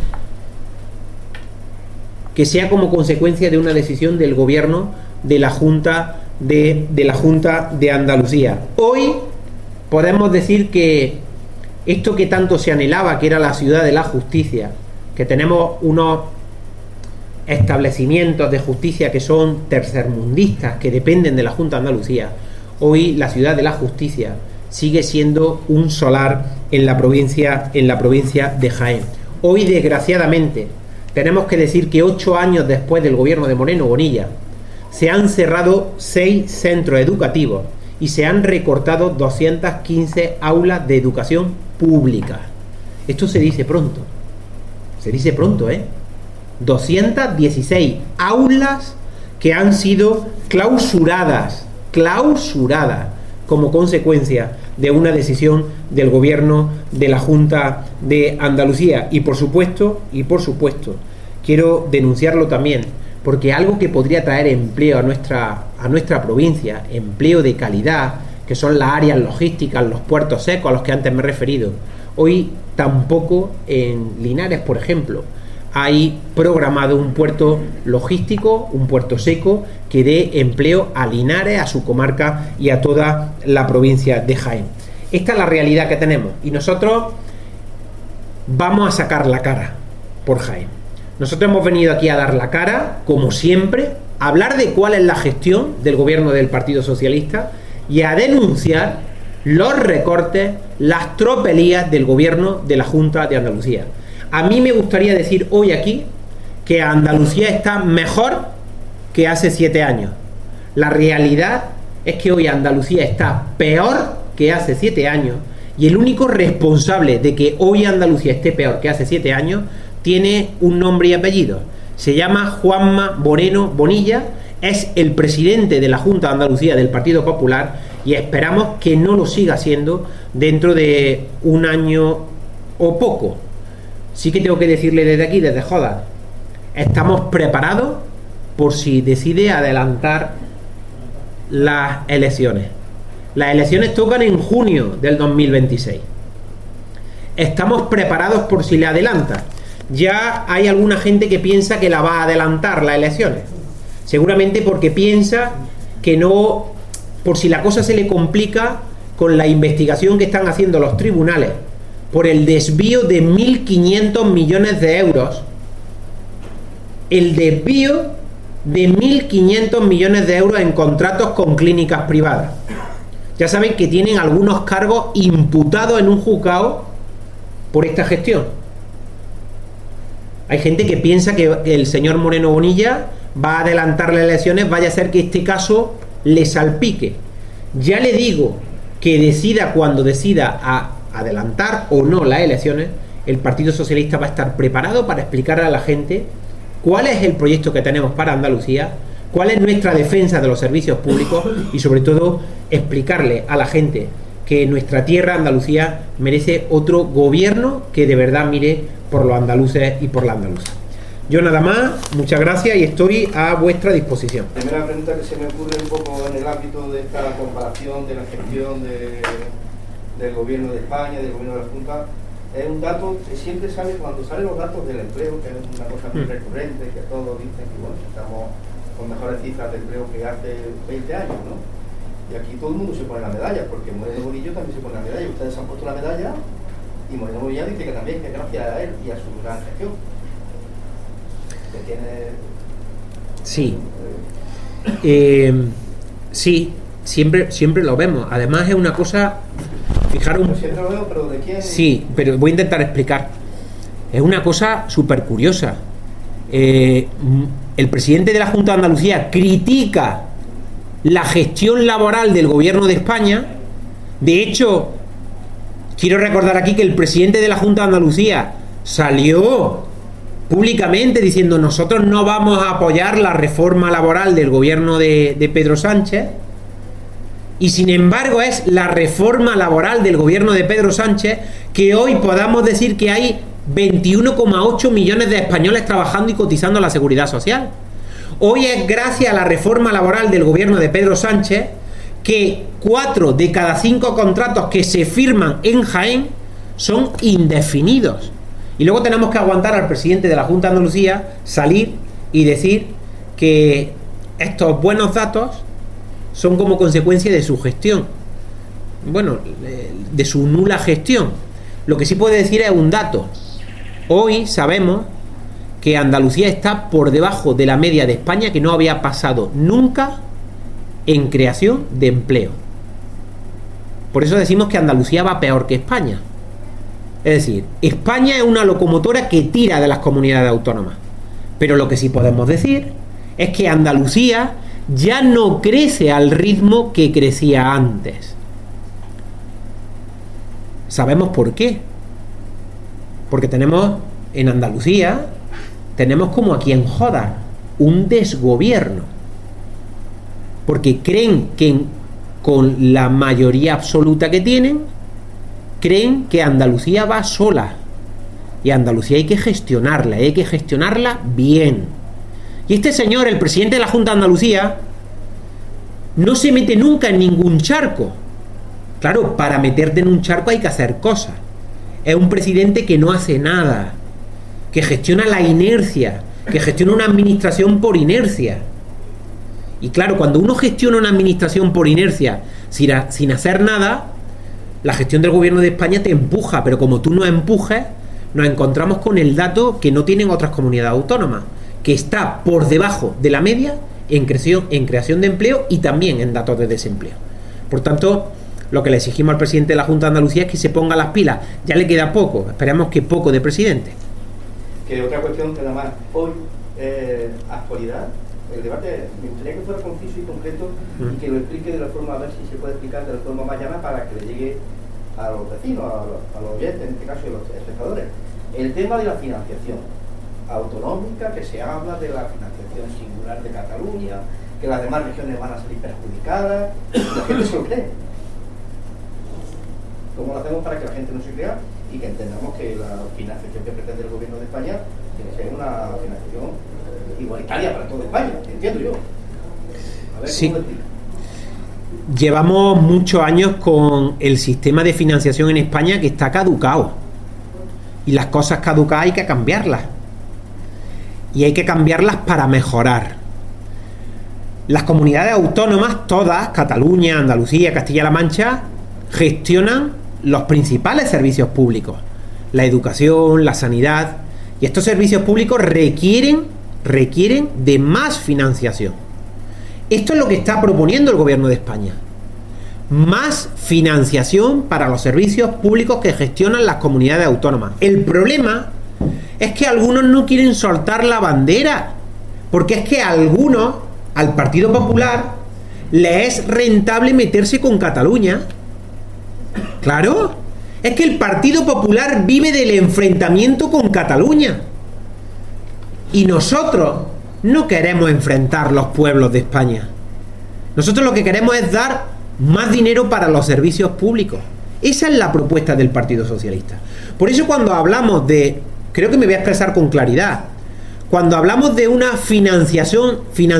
que sea como consecuencia de una decisión del gobierno de la Junta de la Junta de Andalucía. Hoy podemos decir que esto que tanto se anhelaba, que era la ciudad de la justicia, que tenemos unos establecimientos de justicia que son tercermundistas, que dependen de la Junta de Andalucía, hoy la ciudad de la justicia sigue siendo un solar en la provincia de Jaén. Hoy, desgraciadamente, tenemos que decir que 8 años después del gobierno de Moreno Bonilla se han cerrado 6 centros educativos y se han recortado 215 aulas de educación pública. Esto se dice pronto. Se dice pronto, 216 aulas que han sido clausuradas como consecuencia de una decisión del gobierno de la Junta de Andalucía. Y por supuesto, quiero denunciarlo también, porque algo que podría traer empleo a nuestra provincia, empleo de calidad, que son las áreas logísticas, los puertos secos a los que antes me he referido, hoy tampoco en Linares, por ejemplo, hay programado un puerto logístico, un puerto seco, que dé empleo a Linares, a su comarca y a toda la provincia de Jaén. Esta es la realidad que tenemos y nosotros vamos a sacar la cara por Jaén. Nosotros hemos venido aquí a dar la cara, como siempre, a hablar de cuál es la gestión del gobierno del Partido Socialista y a denunciar los recortes, las tropelías del gobierno de la Junta de Andalucía. A mí me gustaría decir hoy aquí que Andalucía está mejor que hace 7 años. La realidad es que hoy Andalucía está peor que hace 7 años y el único responsable de que hoy Andalucía esté peor que hace 7 años tiene un nombre y apellido. Se llama Juanma Moreno Bonilla, es el presidente de la Junta de Andalucía del Partido Popular y esperamos que no lo siga siendo dentro de un año o poco. Sí que tengo que decirle desde aquí, desde Joda, estamos preparados por si decide adelantar las elecciones. Las elecciones tocan en junio del 2026. Estamos preparados por si le adelanta. Ya hay alguna gente que piensa que la va a adelantar las elecciones. Seguramente porque piensa que no, por si la cosa se le complica con la investigación que están haciendo los tribunales por el desvío de 1.500 millones de euros. El desvío de 1.500 millones de euros en contratos con clínicas privadas. Ya saben que tienen algunos cargos imputados en un juzgado por esta gestión. Hay gente que piensa que el señor Moreno Bonilla va a adelantar las elecciones, vaya a ser que este caso le salpique. Ya le digo que decida cuando decida a adelantar o no las elecciones, el Partido Socialista va a estar preparado para explicarle a la gente cuál es el proyecto que tenemos para Andalucía, cuál es nuestra defensa de los servicios públicos y sobre todo explicarle a la gente que nuestra tierra, Andalucía, merece otro gobierno que de verdad mire por los andaluces y por la andaluza. Yo nada más, muchas gracias y estoy a vuestra disposición. Primera pregunta que se me ocurre un poco en el ámbito de esta comparación de la gestión del gobierno de España, del gobierno de la Junta, es un dato que siempre sale cuando salen los datos del empleo, que es una cosa muy recurrente, que todos dicen que bueno, estamos con mejores cifras de empleo que hace 20 años, ¿no? Y aquí todo el mundo se pone la medalla, porque Moreno Bonillo también se pone la medalla. Ustedes han puesto la medalla y Moreno Bonillo dice que también, que gracias a él y a su gran gestión. Que tiene... Sí. Sí, siempre lo vemos. Además es una cosa... Fijaros... Siempre lo veo, pero ¿de quién? Sí, pero voy a intentar explicar. Es una cosa súper curiosa. El presidente de la Junta de Andalucía critica la gestión laboral del gobierno de España. De hecho, quiero recordar aquí que el presidente de la Junta de Andalucía salió públicamente diciendo: nosotros no vamos a apoyar la reforma laboral del gobierno de Pedro Sánchez. Y sin embargo es la reforma laboral del gobierno de Pedro Sánchez que hoy podamos decir que hay 21,8 millones de españoles trabajando y cotizando a la Seguridad Social. Hoy es gracias a la reforma laboral del gobierno de Pedro Sánchez que 4 de cada 5 contratos que se firman en Jaén son indefinidos. Y luego tenemos que aguantar al presidente de la Junta de Andalucía salir y decir que estos buenos datos son como consecuencia de su gestión. Bueno, de su nula gestión. Lo que sí puede decir es un dato. Hoy sabemos que Andalucía está por debajo de la media de España, que no había pasado nunca en creación de empleo. Por eso decimos que Andalucía va peor que España. Es decir, España es una locomotora que tira de las comunidades autónomas. Pero lo que sí podemos decir es que Andalucía ya no crece al ritmo que crecía antes. ¿Sabemos por qué? Porque tenemos en Andalucía, tenemos como aquí en Joda, un desgobierno. Porque creen que con la mayoría absoluta que tienen, creen que Andalucía va sola. Y Andalucía hay que gestionarla, hay que gestionarla bien. Y este señor, el presidente de la Junta de Andalucía, no se mete nunca en ningún charco. Claro, para meterte en un charco hay que hacer cosas. Es un presidente que no hace nada, que gestiona la inercia, que gestiona una administración por inercia. Y claro, cuando uno gestiona una administración por inercia sin hacer nada, la gestión del gobierno de España te empuja, pero como tú no empujes, nos encontramos con el dato que no tienen otras comunidades autónomas, que está por debajo de la media en creación de empleo y también en datos de desempleo. Por tanto, lo que le exigimos al presidente de la Junta de Andalucía es que se ponga las pilas. Ya le queda poco, esperemos que poco de presidente. Que otra cuestión que nada más hoy, actualidad, el debate me gustaría que fuera conciso y concreto y que lo explique de la forma, a ver si se puede explicar de la forma más llana para que le llegue a los vecinos, a los oyentes, en este caso, y a los espectadores. El tema de la financiación autonómica, que se habla de la financiación singular de Cataluña, que las demás regiones van a salir perjudicadas, la gente se lo cree. ¿Cómo lo hacemos para que la gente no se crea y que entendamos que la financiación que pretende el gobierno de España tiene que ser una financiación igualitaria para toda España? Entiendo yo. A ver, sí. ¿cómo lo explica? Llevamos muchos años con el sistema de financiación en España que está caducado. Y las cosas caducadas hay que cambiarlas. Y hay que cambiarlas para mejorar. Las comunidades autónomas, todas, Cataluña, Andalucía, Castilla-La Mancha, gestionan los principales servicios públicos, la educación, la sanidad, y estos servicios públicos requieren de más financiación. Esto es lo que está proponiendo el Gobierno de España. Más financiación para los servicios públicos que gestionan las comunidades autónomas. El problema es que algunos no quieren soltar la bandera, porque es que a algunos, al Partido Popular, le es rentable meterse con Cataluña. Claro, es que el Partido Popular vive del enfrentamiento con Cataluña. Y nosotros no queremos enfrentar los pueblos de España. Nosotros lo que queremos es dar más dinero para los servicios públicos. Esa es la propuesta del Partido Socialista. Por eso cuando hablamos de, creo que me voy a expresar con claridad, cuando hablamos de una financiación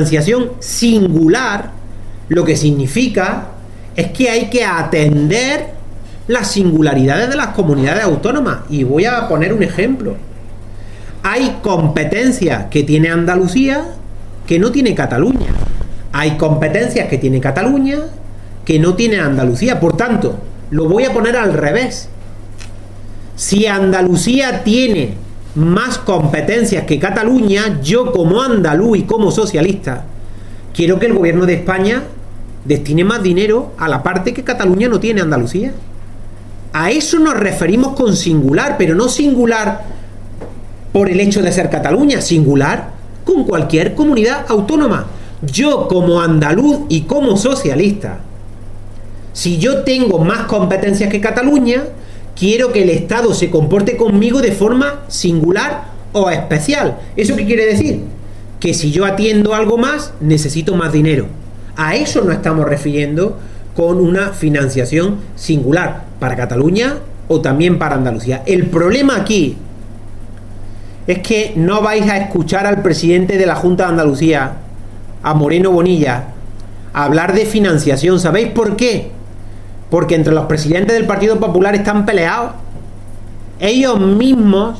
singular, lo que significa es que hay que atender las singularidades de las comunidades autónomas. Y voy a poner un ejemplo. Hay competencias que tiene Andalucía que no tiene Cataluña. Hay competencias que tiene Cataluña que no tiene Andalucía. Por tanto, lo voy a poner al revés. Si Andalucía tiene más competencias que Cataluña, yo como andaluz y como socialista quiero que el Gobierno de España destine más dinero a la parte que Cataluña no tiene Andalucía. A eso nos referimos con singular, pero no singular por el hecho de ser Cataluña, singular con cualquier comunidad autónoma. Yo como andaluz y como socialista, si yo tengo más competencias que Cataluña, quiero que el Estado se comporte conmigo de forma singular o especial. ¿Eso qué quiere decir? Que si yo atiendo algo más, necesito más dinero. A eso nos estamos refiriendo con una financiación singular para Cataluña o también para Andalucía. El problema aquí es que no vais a escuchar al presidente de la Junta de Andalucía, a Moreno Bonilla, a hablar de financiación. ¿Sabéis por qué? Porque entre los presidentes del Partido Popular están peleados. Ellos mismos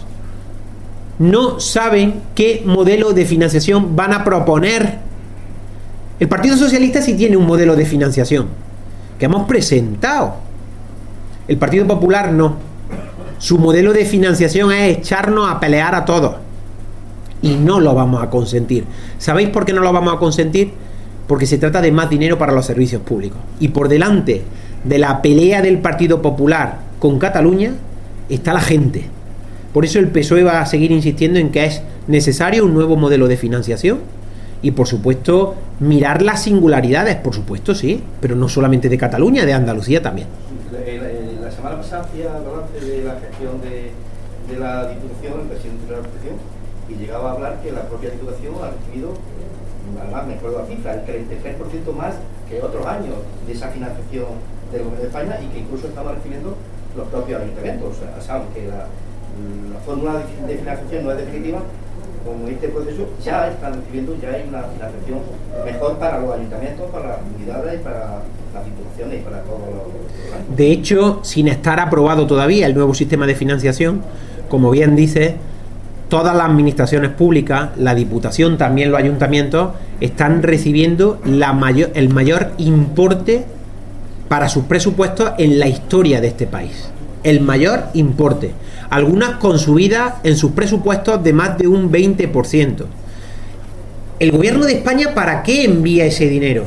no saben qué modelo de financiación van a proponer. El Partido Socialista sí tiene un modelo de financiación que hemos presentado. El Partido Popular no. Su modelo de financiación es echarnos a pelear a todos. Y no lo vamos a consentir. ¿Sabéis por qué no lo vamos a consentir? Porque se trata de más dinero para los servicios públicos. Y por delante de la pelea del Partido Popular con Cataluña está la gente. Por eso el PSOE va a seguir insistiendo en que es necesario un nuevo modelo de financiación y, por supuesto, mirar las singularidades, por supuesto, sí, pero no solamente de Cataluña, de Andalucía también. La semana pasada hacía balance de la gestión de la Diputación, el presidente de la Diputación, y llegaba a hablar que la propia Diputación ha recibido, además me acuerdo la cifra, el 33% más que otros años de esa financiación del Gobierno de España, y que incluso estamos recibiendo los propios ayuntamientos. O sea, saben que la fórmula de financiación no es definitiva, con este proceso ya están recibiendo, ya hay una financiación mejor para los ayuntamientos, para las comunidades, para las diputaciones y para todos los... De hecho, sin estar aprobado todavía el nuevo sistema de financiación, como bien dice, todas las administraciones públicas, la Diputación, también los ayuntamientos, están recibiendo el mayor importe para sus presupuestos en la historia de este país. El mayor importe. Algunas con subidas en sus presupuestos de más de un 20%. ¿El Gobierno de España para qué envía ese dinero?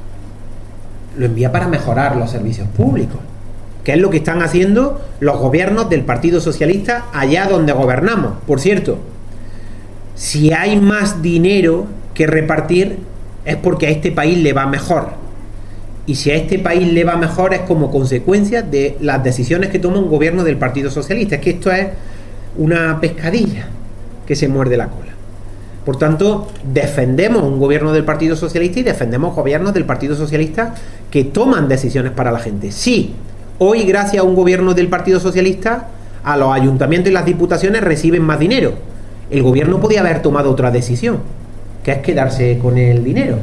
Lo envía para mejorar los servicios públicos, que es lo que están haciendo los gobiernos del Partido Socialista allá donde gobernamos. Por cierto, si hay más dinero que repartir es porque a este país le va mejor. Y si a este país le va mejor es como consecuencia de las decisiones que toma un gobierno del Partido Socialista. Es que esto es una pescadilla que se muerde la cola. Por tanto, defendemos un gobierno del Partido Socialista y defendemos gobiernos del Partido Socialista que toman decisiones para la gente. Sí, hoy gracias a un gobierno del Partido Socialista, a los ayuntamientos y las diputaciones reciben más dinero. El gobierno podía haber tomado otra decisión, que es quedarse con el dinero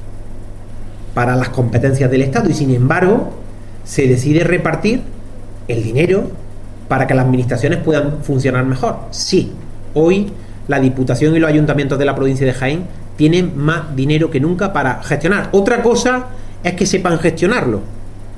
para las competencias del Estado, y sin embargo se decide repartir el dinero para que las administraciones puedan funcionar mejor. Sí, hoy la Diputación y los ayuntamientos de la provincia de Jaén tienen más dinero que nunca para gestionar. Otra cosa es que sepan gestionarlo,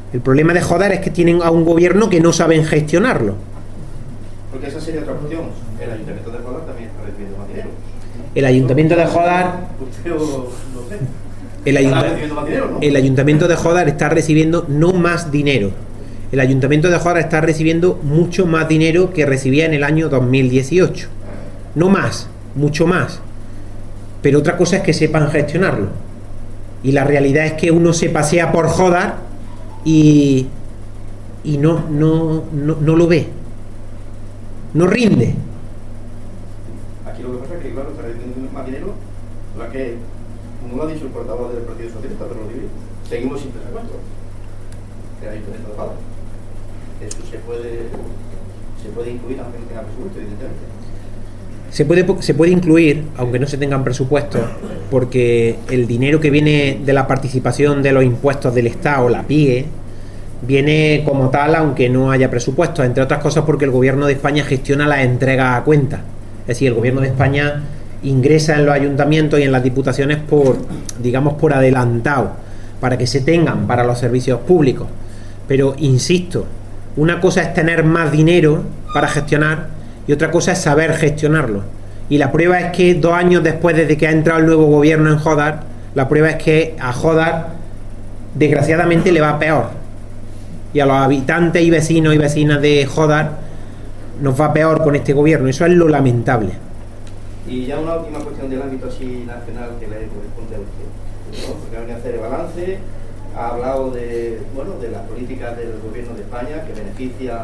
El problema de Jodar es que tienen a un gobierno que no saben gestionarlo. Porque esa sería otra cuestión. El Ayuntamiento de Jodar también está recibiendo más dinero. El Ayuntamiento de Jodar... Usted no sé. El Ayuntamiento de Jodar está recibiendo no más dinero. El Ayuntamiento de Jodar está recibiendo mucho más dinero que recibía en el año 2018. No más, mucho más. Pero otra cosa es que sepan gestionarlo. Y la realidad es que uno se pasea por Jodar y no lo ve. No rinde. Aquí lo que pasa es que, claro, está recibiendo más dinero, la que, como lo ha dicho el portavoz del Partido Socialista, pero lo digo, seguimos sin desacuerdo. El Ayuntamiento de Jodar. Eso se puede incluir aunque no tenga presupuesto, evidentemente. Se puede incluir, aunque no se tengan presupuestos, porque el dinero que viene de la participación de los impuestos del Estado, la PIE, viene como tal aunque no haya presupuestos, entre otras cosas porque el Gobierno de España gestiona las entregas a cuenta. Es decir, el Gobierno de España ingresa en los ayuntamientos y en las diputaciones por adelantado, para que se tengan para los servicios públicos. Pero, insisto, una cosa es tener más dinero para gestionar y otra cosa es saber gestionarlo. Y la prueba es que 2 años después de que ha entrado el nuevo gobierno en Jodar, la prueba es que a Jodar desgraciadamente le va peor. Y a los habitantes y vecinos y vecinas de Jodar nos va peor con este gobierno. Eso es lo lamentable. Y ya una última cuestión del ámbito así nacional que le corresponde a usted. Porque ha venido a hacer el balance, ha hablado de las políticas del gobierno de España que benefician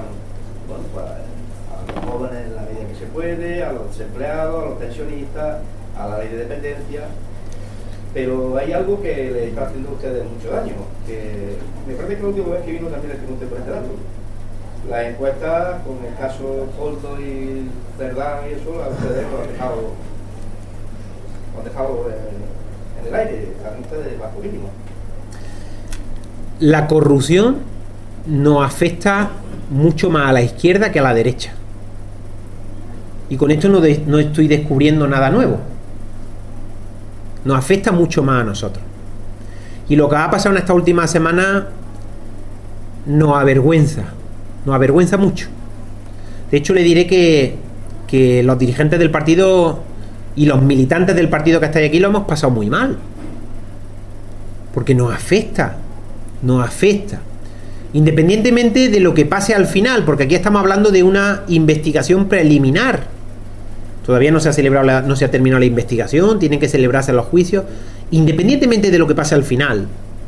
a los jóvenes en la medida que se puede, a los desempleados, a los pensionistas, a la ley de dependencia. Pero hay algo que le está haciendo a ustedes mucho daño, que me parece que la última vez que vino también le pregunté por este dato. Las encuestas con el caso Coldo y Cerdán y eso, a ustedes lo han dejado en el aire, están ustedes bajo mínimo. La corrupción nos afecta mucho más a la izquierda que a la derecha. Y con esto no estoy descubriendo nada nuevo. Nos afecta mucho más a nosotros. Y lo que ha pasado en esta última semana nos avergüenza mucho. De hecho, le diré que los dirigentes del partido y los militantes del partido que estáis aquí lo hemos pasado muy mal. Porque nos afecta. Independientemente de lo que pase al final, porque aquí estamos hablando de una investigación preliminar. Todavía no se ha terminado la investigación, tienen que celebrarse los juicios. Independientemente de lo que pase al final,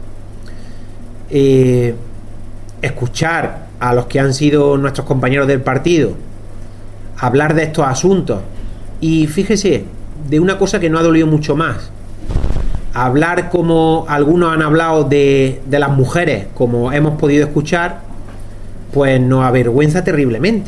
escuchar a los que han sido nuestros compañeros del partido hablar de estos asuntos, y fíjese, de una cosa que no ha dolido mucho más, hablar como algunos han hablado de las mujeres, como hemos podido escuchar, pues nos avergüenza terriblemente.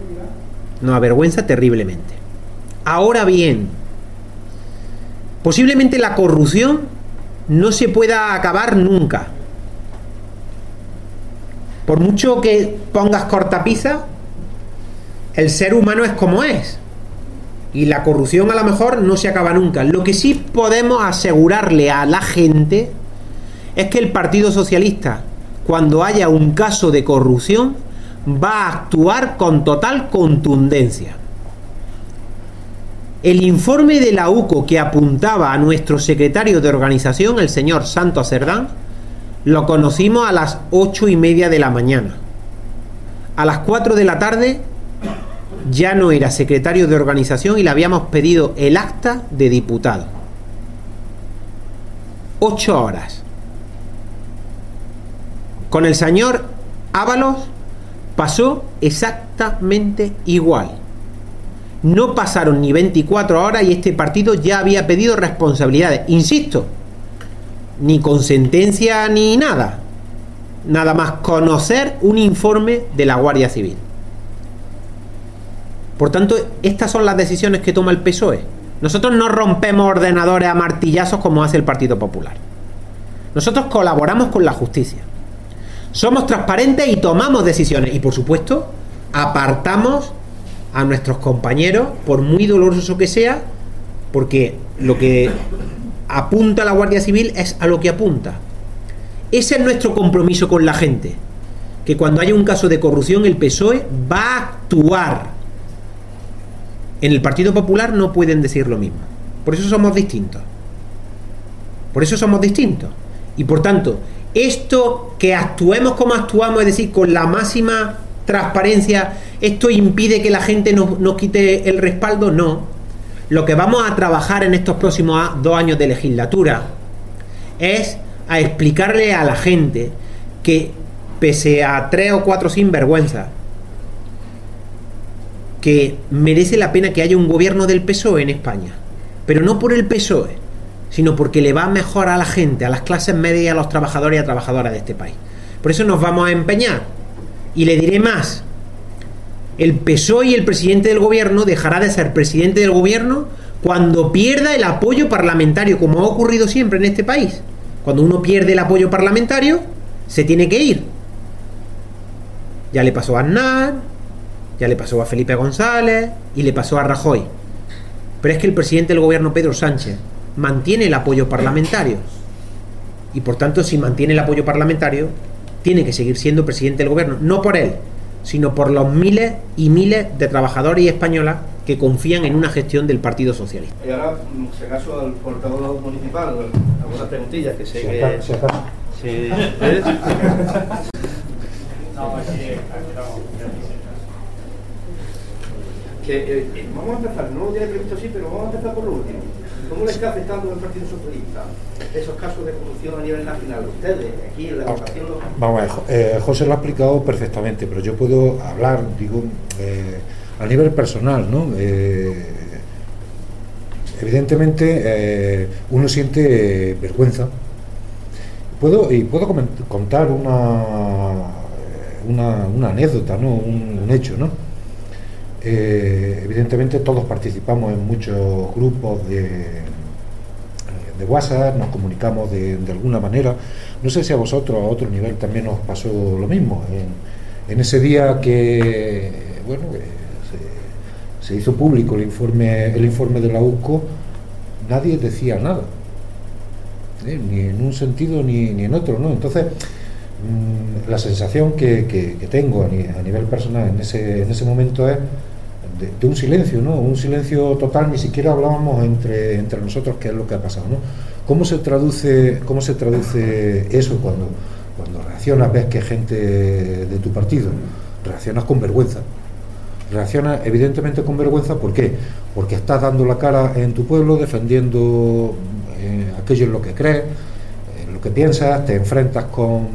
Ahora bien, posiblemente la corrupción no se pueda acabar nunca. Por mucho que pongas cortapisa, el ser humano es como es. Y la corrupción a lo mejor no se acaba nunca. Lo que sí podemos asegurarle a la gente es que el Partido Socialista, cuando haya un caso de corrupción, va a actuar con total contundencia. El informe de la UCO que apuntaba a nuestro secretario de organización, el señor Santos Cerdán, lo conocimos a las 8:30 de la mañana. A las 4 de la tarde ya no era secretario de organización y le habíamos pedido el acta de diputado. 8 horas. Con el señor Ábalos pasó exactamente igual. No pasaron ni 24 horas y este partido ya había pedido responsabilidades. Insisto, ni con sentencia ni nada. Nada más conocer un informe de la Guardia Civil. Por tanto, estas son las decisiones que toma el PSOE. Nosotros no rompemos ordenadores a martillazos como hace el Partido Popular. Nosotros colaboramos con la justicia. Somos transparentes y tomamos decisiones. Y por supuesto, apartamos a nuestros compañeros, por muy doloroso que sea, porque lo que apunta la Guardia Civil es a lo que apunta. Ese es nuestro compromiso con la gente, que cuando haya un caso de corrupción el PSOE va a actuar. En el Partido Popular no pueden decir lo mismo. Por eso somos distintos. Por eso somos distintos. Y por tanto, esto que actuemos como actuamos, es decir, con la máxima transparencia, ¿esto impide que la gente nos quite el respaldo? No. Lo que vamos a trabajar en estos próximos 2 años de legislatura es a explicarle a la gente que, pese a 3 o 4 sinvergüenzas, que merece la pena que haya un gobierno del PSOE en España, pero no por el PSOE, sino porque le va mejor a la gente, a las clases medias y a los trabajadores y a trabajadoras de este país. Por eso nos vamos a empeñar. Y le diré más: el PSOE y el presidente del gobierno dejará de ser presidente del gobierno cuando pierda el apoyo parlamentario, como ha ocurrido siempre en este país. Cuando uno pierde el apoyo parlamentario, se tiene que ir. Ya le pasó a Aznar, ya le pasó a Felipe González y le pasó a Rajoy. Pero es que el presidente del gobierno, Pedro Sánchez, mantiene el apoyo parlamentario. Y por tanto, si mantiene el apoyo parlamentario, tiene que seguir siendo presidente del gobierno. No por él, sino por los miles y miles de trabajadores y españolas que confían en una gestión del Partido Socialista. Y ahora, si acaso, al portavoz municipal, algunas preguntillas que sé que... Sí. Vamos a empezar, no lo tiene previsto así, pero vamos a empezar por lo último. ¿Cómo le está afectando al Partido Socialista esos casos de corrupción a nivel nacional? Ustedes, aquí en la votación... Vamos a ver, José lo ha explicado perfectamente, pero yo puedo hablar, digo, a nivel personal, ¿no? Evidentemente, uno siente vergüenza. Puedo contar una anécdota, ¿no? Un hecho, ¿no? Evidentemente todos participamos en muchos grupos de WhatsApp, nos comunicamos de alguna manera. No sé si a vosotros a otro nivel también os pasó lo mismo. En ese día que se hizo público el informe de la USCO, nadie decía nada, ni en un sentido ni en otro, ¿no? Entonces, la sensación que tengo a nivel personal en ese momento es de un silencio, ¿no? Un silencio total. Ni siquiera hablábamos entre nosotros qué es lo que ha pasado, ¿no? ¿Cómo se traduce eso cuando reaccionas, ves que gente de tu partido reaccionas con vergüenza? Reaccionas evidentemente con vergüenza. ¿Por qué? Porque estás dando la cara en tu pueblo, defendiendo aquello en lo que crees, en lo que piensas, te enfrentas con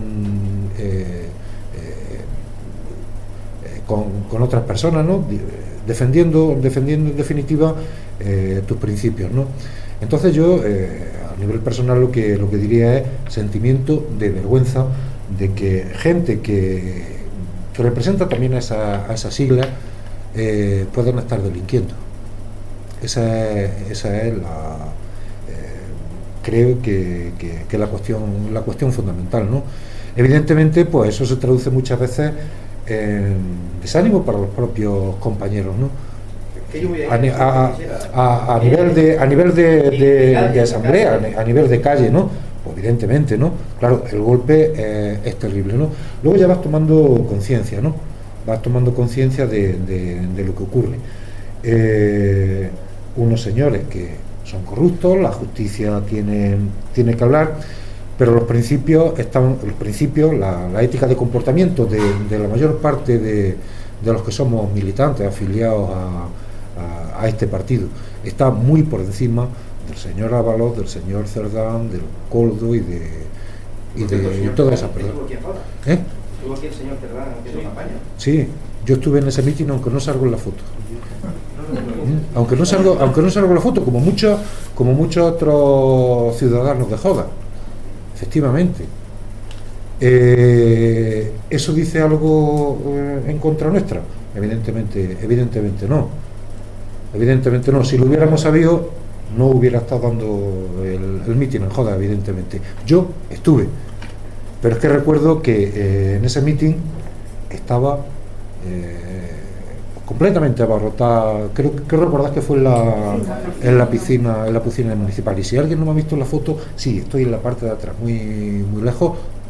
otras personas, ¿no? Defendiendo en definitiva tus principios, ¿no? Entonces yo, a nivel personal, lo que diría es sentimiento de vergüenza de que gente que representa también a esa sigla puedan estar delinquiendo. Esa es creo que la cuestión fundamental, ¿no? Evidentemente, pues eso se traduce muchas veces en desánimo para los propios compañeros, ¿no? A nivel de asamblea, a nivel de calle, ¿no? Pues evidentemente, ¿no? Claro, el golpe es terrible, ¿no? Luego ya vas tomando conciencia, ¿no? Vas tomando conciencia de lo que ocurre. Unos señores que son corruptos, la justicia tiene que hablar, pero los principios, la ética de comportamiento de la mayor parte de los que somos militantes afiliados a este partido está muy por encima del señor Ábalos, del señor Cerdán, del Coldo y de todas esas personas. ¿Estuvo aquí el señor Cerdán haciendo campaña? Sí, yo estuve en ese mitin, aunque no salgo en la foto. Aunque no salgo en la foto, como muchos otros ciudadanos de Joda. Efectivamente. ¿Eso dice algo en contra nuestra? Evidentemente no. Evidentemente no. Si lo hubiéramos sabido, no hubiera estado dando el mitin en Joda, evidentemente. Yo estuve, pero es que recuerdo que en ese mitin estaba completamente abarrotada. Creo recordar que fue en la piscina municipal. Y si alguien no me ha visto en la foto, sí, estoy en la parte de atrás, muy lejos,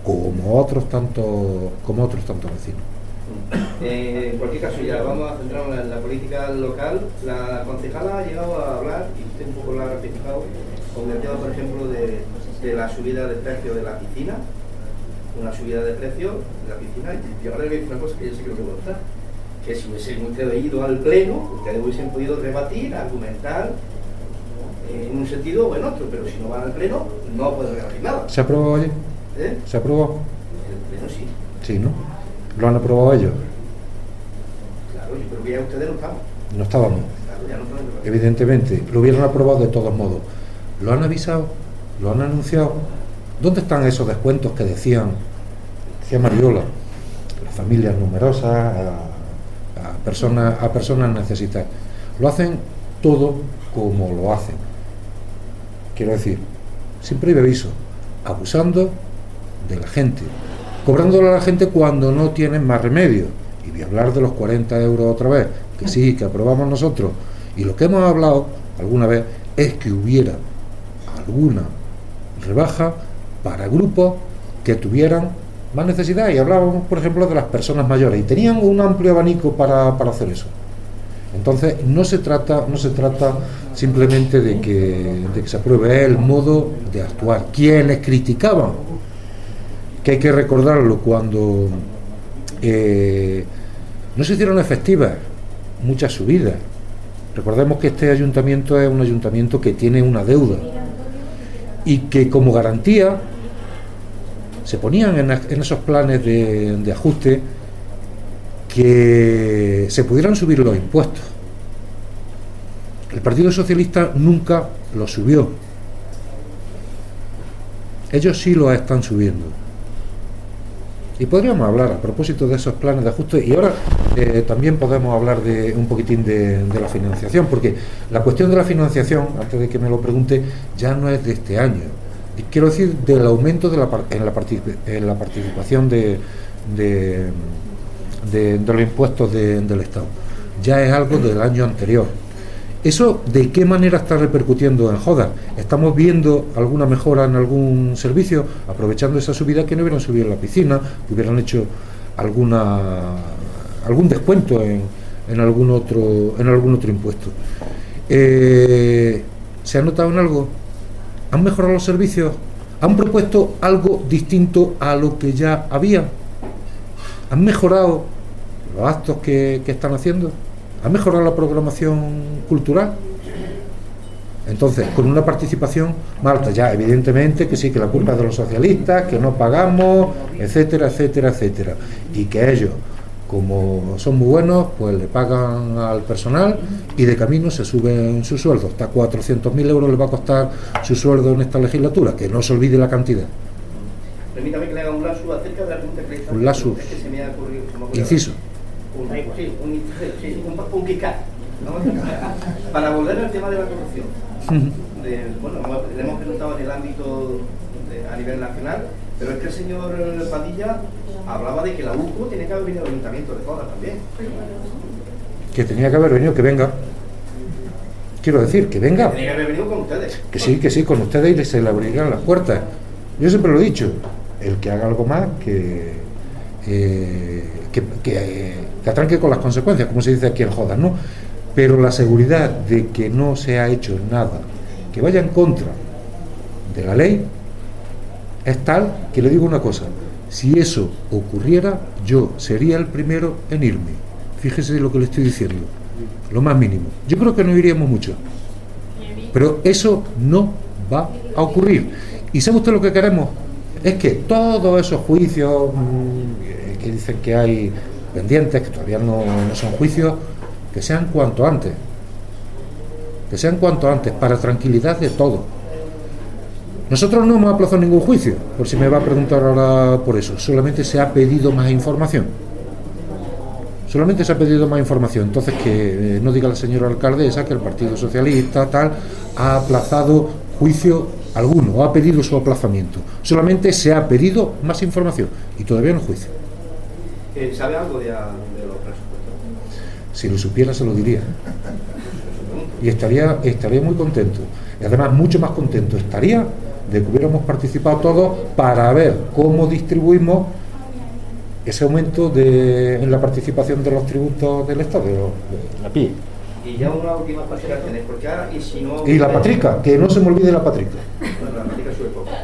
como otros tantos vecinos. En cualquier caso, ya vamos a centrarnos en la política local. La concejala ha llegado a hablar, y usted un poco lo ha ratificado, con el tema, por ejemplo, de la subida de precio de la piscina, una subida de precio de la piscina. Y ahora le voy a decir una cosa que yo sé que no puedo contar, que si hubiesen ustedes ido al pleno, ustedes hubiesen podido debatir, argumentar, en un sentido o en otro, pero si no van al pleno, no pueden rebatir nada. ¿Se aprobó allí? ¿Se aprobó? El pleno sí. Sí, ¿no? ¿Lo han aprobado ellos? Claro, yo creo que ya ustedes no estaban. No estábamos. Claro, ya no estaban. Evidentemente, lo hubieran aprobado de todos modos. ¿Lo han avisado? ¿Lo han anunciado? ¿Dónde están esos descuentos que decía Mariola? Las familias numerosas, a personas necesitadas. Lo hacen todo como lo hacen. Quiero decir, sin previo aviso, abusando de la gente, cobrándole a la gente cuando no tienen más remedio. Y voy a hablar de los 40 euros otra vez, que sí, que aprobamos nosotros. Y lo que hemos hablado alguna vez es que hubiera alguna rebaja para grupos que tuvieran más necesidad. Y hablábamos, por ejemplo, de las personas mayores, y tenían un amplio abanico para hacer eso. Entonces no se trata simplemente de que se apruebe el modo de actuar. Quienes criticaban, que hay que recordarlo, cuando no se hicieron efectivas muchas subidas. Recordemos que este ayuntamiento es un ayuntamiento que tiene una deuda y que como garantía se ponían en esos planes de ajuste que se pudieran subir los impuestos. El Partido Socialista nunca los subió. Ellos sí los están subiendo. Y podríamos hablar a propósito de esos planes de ajuste, y ahora también podemos hablar de un poquitín de la financiación, porque la cuestión de la financiación, antes de que me lo pregunte, ya no es de este año. Quiero decir, del aumento en la participación de los impuestos del Estado. Ya es algo del año anterior. ¿Eso de qué manera está repercutiendo en Jodar? ¿Estamos viendo alguna mejora en algún servicio, aprovechando esa subida, que no hubieran subido la piscina, que hubieran hecho algún descuento en algún otro impuesto? ¿Se ha notado en algo? ¿Han mejorado los servicios? ¿Han propuesto algo distinto a lo que ya había? ¿Han mejorado los actos que están haciendo? ¿Han mejorado la programación cultural? Entonces, con una participación más alta, ya evidentemente que sí, que la culpa es de los socialistas, que no pagamos, etcétera, etcétera, etcétera, y que ellos, como son muy buenos, pues le pagan al personal y de camino se suben su sueldo. Hasta 400.000 euros le va a costar su sueldo en esta legislatura, que no se olvide la cantidad. Permítame que le haga un lazo acerca de la pregunta que le hizo. Un lazo. Es que se me ha ocurrido. Inciso. Un picar, ¿no? Para volver al tema de la corrupción. Le hemos preguntado en el ámbito a nivel nacional, pero es que el señor Padilla hablaba de que la UCO tiene que haber venido al ayuntamiento de Jodar también. Que tenía que haber venido, que venga. Quiero decir, que venga. Que tenía que haber venido con ustedes. Que sí, con ustedes, y se le abrirán las puertas. Yo siempre lo he dicho, el que haga algo más, que atranque con las consecuencias, como se dice aquí en Jodar, ¿no? Pero la seguridad de que no se ha hecho nada que vaya en contra de la ley es tal que le digo una cosa: si eso ocurriera, yo sería el primero en irme. Fíjese lo que le estoy diciendo, lo más mínimo. Yo creo que no iríamos mucho, pero eso no va a ocurrir. ¿Y sabe usted lo que queremos? Es que todos esos juicios que dicen que hay pendientes, que todavía no son juicios, que sean cuanto antes. Que sean cuanto antes, para tranquilidad de todos. Nosotros no hemos aplazado ningún juicio, por si me va a preguntar ahora por eso. Solamente se ha pedido más información. Solamente se ha pedido más información. Entonces, que no diga la señora alcaldesa que el Partido Socialista tal ha aplazado juicio alguno, o ha pedido su aplazamiento. Solamente se ha pedido más información y todavía no juicio. ¿Sabe algo de los presupuestos? Si lo supiera, se lo diría. Y estaría muy contento. Y además, mucho más contento estaría de que hubiéramos participado todos para ver cómo distribuimos ese aumento en la participación de los tributos del Estado, de la PIE. Y ya una última consideración, porque ahora, y si no... Y la patrica, que no se me olvide la patrica. Bueno, la patrica sube poco.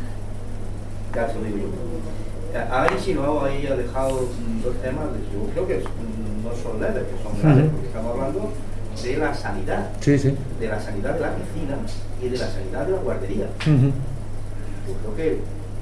Ya se lo digo yo. Ahí si no, ahí ha dejado dos temas, yo creo que no son leves, que son grandes, porque estamos hablando de la sanidad, sí, sí. De la sanidad de la piscina y de la sanidad de la guardería. Yo creo que...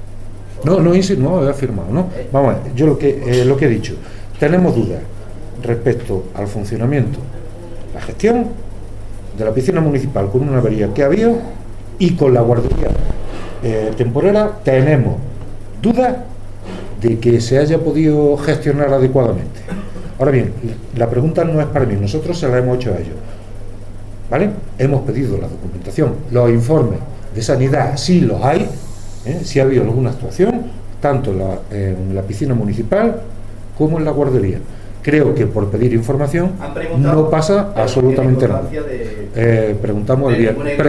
No, he afirmado, ¿no? Vamos a ver, yo lo que he dicho, tenemos dudas respecto al funcionamiento, la gestión de la piscina municipal con una avería que había y con la guardería temporera tenemos dudas de que se haya podido gestionar adecuadamente. Ahora bien, la pregunta no es para mí, nosotros se la hemos hecho a ellos, ¿vale? Hemos pedido la documentación, los informes de sanidad, sí los hay, si ha habido alguna actuación, tanto en la piscina municipal como en la guardería. Creo que por pedir información no pasa absolutamente nada. Preguntamos el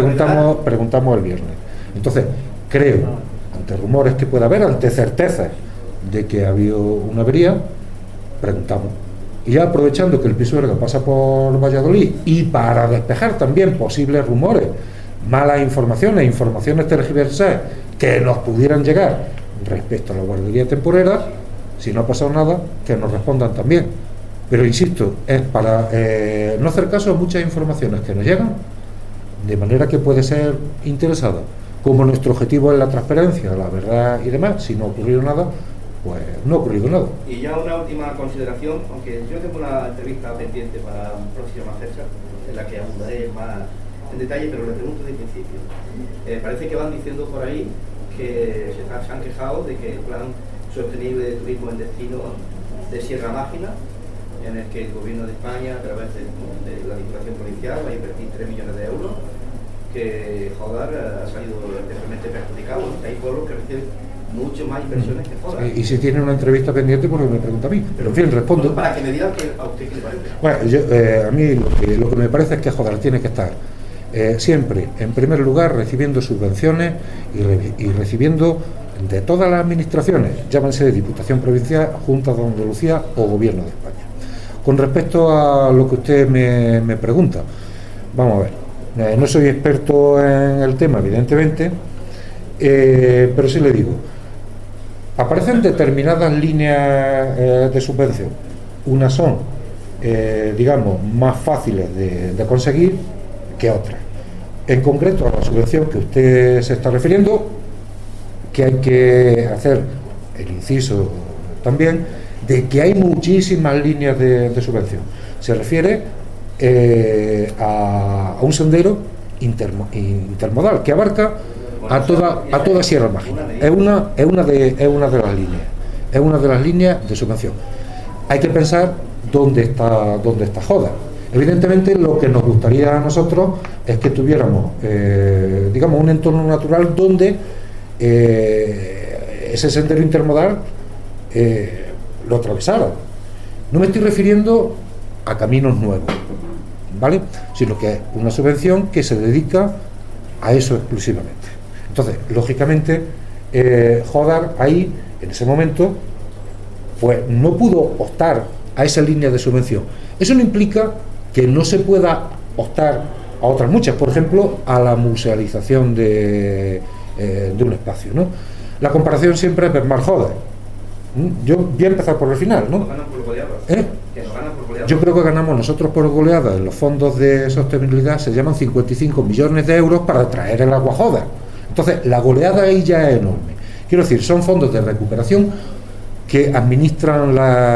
viernes. Entonces, creo, ante rumores que pueda haber, ante certezas de que ha habido una avería, preguntamos. Y ya aprovechando que el Pisuerga pasa por Valladolid y para despejar también posibles rumores, malas informaciones tergiversadas que nos pudieran llegar respecto a la guardería temporera, si no ha pasado nada, que nos respondan también. Pero insisto, es para no hacer caso a muchas informaciones que nos llegan, de manera que puede ser interesada. Como nuestro objetivo es la transparencia, la verdad y demás, si no ha ocurrido nada, pues no ha ocurrido nada. Y ya una última consideración, aunque yo tengo una entrevista pendiente para una próxima fecha, en la que abordaré más en detalle, pero le pregunto de principio. Parece que van diciendo por ahí que se han quejado de que el plan sostenible de turismo en destino de Sierra Mágina, en el que el gobierno de España, a través de la Diputación Provincial, va a invertir 3 millones de euros, que Jodar ha salido especialmente perjudicado. Hay pueblos que reciben mucho más inversiones que Jodar. Y si tiene una entrevista pendiente, porque me pregunta a mí. Pero en fin, respondo. Para que me diga a usted qué le parece. Bueno, a mí lo que me parece es que Jodar tiene que estar siempre, en primer lugar, recibiendo subvenciones y recibiendo de todas las administraciones, llámense Diputación Provincial, Junta de Andalucía o Gobierno de España. Con respecto a lo que usted me pregunta, vamos a ver, no soy experto en el tema, evidentemente, pero sí le digo, aparecen determinadas líneas de subvención. Unas son, digamos, más fáciles de conseguir que otras. En concreto, a la subvención que usted se está refiriendo, que hay que hacer el inciso también de que hay muchísimas líneas de subvención. Se refiere a un sendero intermodal que abarca a toda Sierra Mágina. Es una de las líneas de subvención. Hay que pensar dónde está Jodar. Evidentemente, lo que nos gustaría a nosotros es que tuviéramos, digamos, un entorno natural donde ese sendero intermodal lo atravesara. No me estoy refiriendo a caminos nuevos, ¿vale? Sino que es una subvención que se dedica a eso exclusivamente. Entonces, lógicamente, Jodar ahí, en ese momento, pues no pudo optar a esa línea de subvención. Eso no implica que no se pueda optar a otras muchas, por ejemplo, a la musealización de un espacio, ¿no? La comparación siempre es Benmar-Jodar. Yo voy a empezar por el final, ¿no? Yo creo que ganamos nosotros por goleada en los fondos de sostenibilidad, se llaman 55 millones de euros para traer el agua Jodar. Entonces, la goleada ahí ya es enorme. Quiero decir, son fondos de recuperación que administran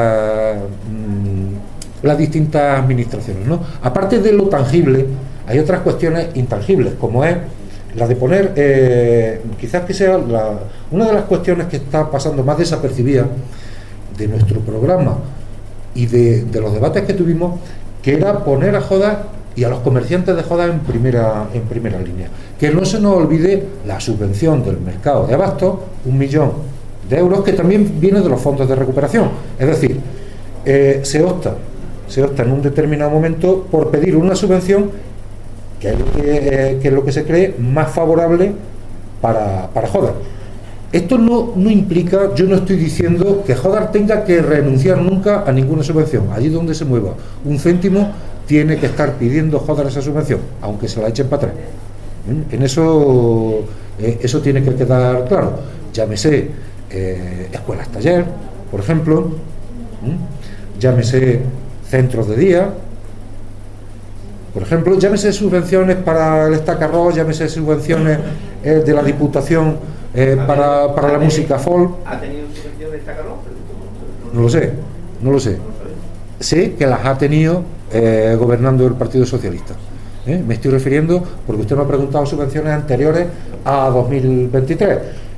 las distintas administraciones, ¿no? Aparte de lo tangible, hay otras cuestiones intangibles, como es la de poner, quizás que sea una de las cuestiones que está pasando más desapercibida de nuestro programa y de los debates que tuvimos, que era poner a Jodar y a los comerciantes de Jodar en primera línea. Que no se nos olvide la subvención del mercado de abastos, 1 millón de euros, que también viene de los fondos de recuperación. Es decir, se opta en un determinado momento por pedir una subvención que es lo que se cree más favorable para Jodar. Esto no implica, yo no estoy diciendo que Jodar tenga que renunciar nunca a ninguna subvención. Allí donde se mueva un céntimo, tiene que estar pidiendo Jodar esa subvención, aunque se la echen para atrás. En eso tiene que quedar claro. Llámese escuelas taller, por ejemplo, llámese centros de día, por ejemplo, llámese subvenciones para el Estacarroz, llámese subvenciones de la Diputación para la música folk. ¿Ha tenido subvenciones de Estacarroz? No lo sé. Sé que las ha tenido gobernando el Partido Socialista. Me estoy refiriendo, porque usted me ha preguntado subvenciones anteriores a 2023.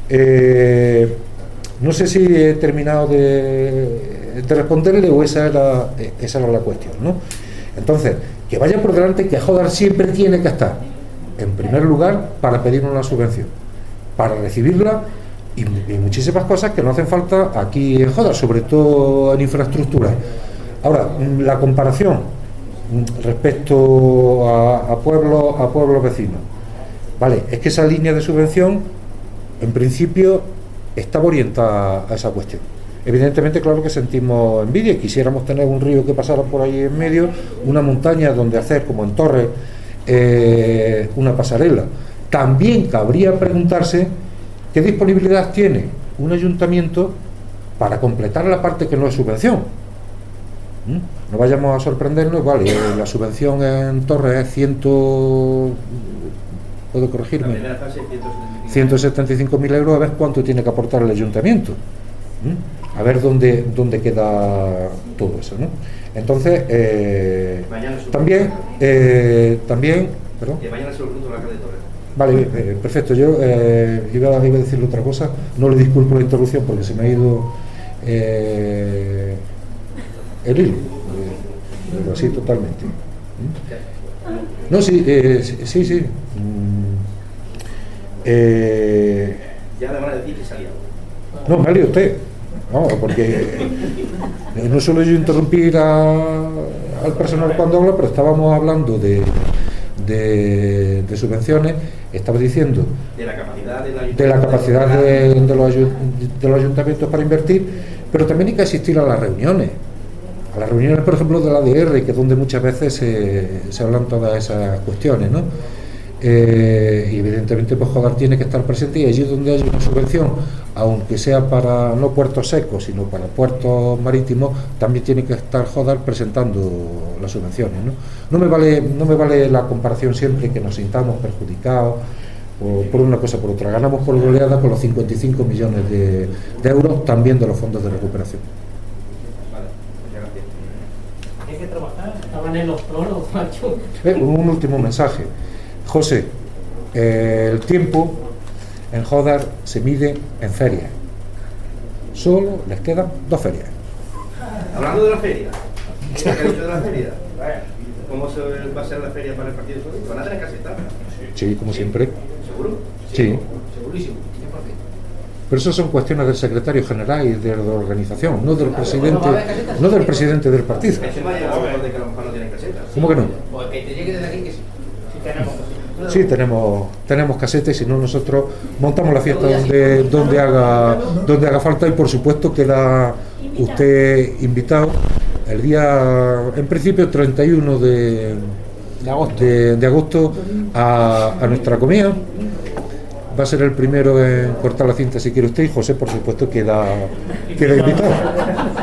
No sé si he terminado de responderle o esa era la cuestión, ¿no? Entonces, que vaya por delante que Jodar siempre tiene que estar en primer lugar para pedir una subvención, para recibirla y muchísimas cosas que no hacen falta aquí en Jodar, sobre todo en infraestructura. Ahora, la comparación respecto a pueblos vecinos, vale, es que esa línea de subvención en principio estaba orientada a esa cuestión. Evidentemente, claro que sentimos envidia y quisiéramos tener un río que pasara por ahí en medio, una montaña donde hacer, como en Torres, una pasarela. También cabría preguntarse qué disponibilidad tiene un ayuntamiento para completar la parte que no es subvención. No vayamos a sorprendernos, vale, la subvención en Torres es ¿puedo corregirme? 175.000 euros, a ver cuánto tiene que aportar el ayuntamiento. A ver dónde queda todo eso, ¿no? Entonces, también, perdón. Mañana se lo pregunto a la alcalde de Torres. Vale, perfecto. Yo iba a decirle otra cosa. No le disculpo la interrupción porque se me ha ido el hilo, pero así totalmente. No, sí. Ya le van a decir que salía. No, me ha liado usted. No, porque no suelo yo interrumpir al personal cuando habla, pero estábamos hablando de subvenciones. Estaba diciendo de la capacidad de los ayuntamientos para invertir, pero también hay que asistir a las reuniones, por ejemplo, de la ADR, que es donde muchas veces se hablan todas esas cuestiones, ¿no? Y evidentemente pues Jodar tiene que estar presente, y allí donde hay una subvención, aunque sea para no puertos secos sino para puertos marítimos, también tiene que estar Jodar presentando las subvenciones, ¿no? No me vale la comparación siempre que nos sintamos perjudicados por una cosa o por otra. Ganamos por goleada con los 55 millones de euros también de los fondos de recuperación. Vale, muchas gracias. Hay que trabajar, estaban en los tronos, macho. Un último mensaje. José, el tiempo en Jodar se mide en ferias. Solo les quedan 2 ferias. Hablando de la feria, ¿qué ha dicho de la feria? ¿Cómo va a ser la feria para el Partido Socialista? ¿Van a tener que aceptar? Sí, como siempre. ¿Seguro? Sí. Segurísimo. ¿Por qué? Pero eso son cuestiones del secretario general y de la organización, no del presidente del partido. Es que me ha llegado de que a lo mejor no tienen casetas. ¿Cómo que no? Pues que te llegue desde aquí que sí. Sí tenemos cositas. Sí, tenemos casetes, si no nosotros montamos la fiesta donde haga falta, y por supuesto queda usted invitado el día, en principio 31 de agosto a nuestra comida. Va a ser el primero en cortar la cinta si quiere usted, y José por supuesto queda invitado.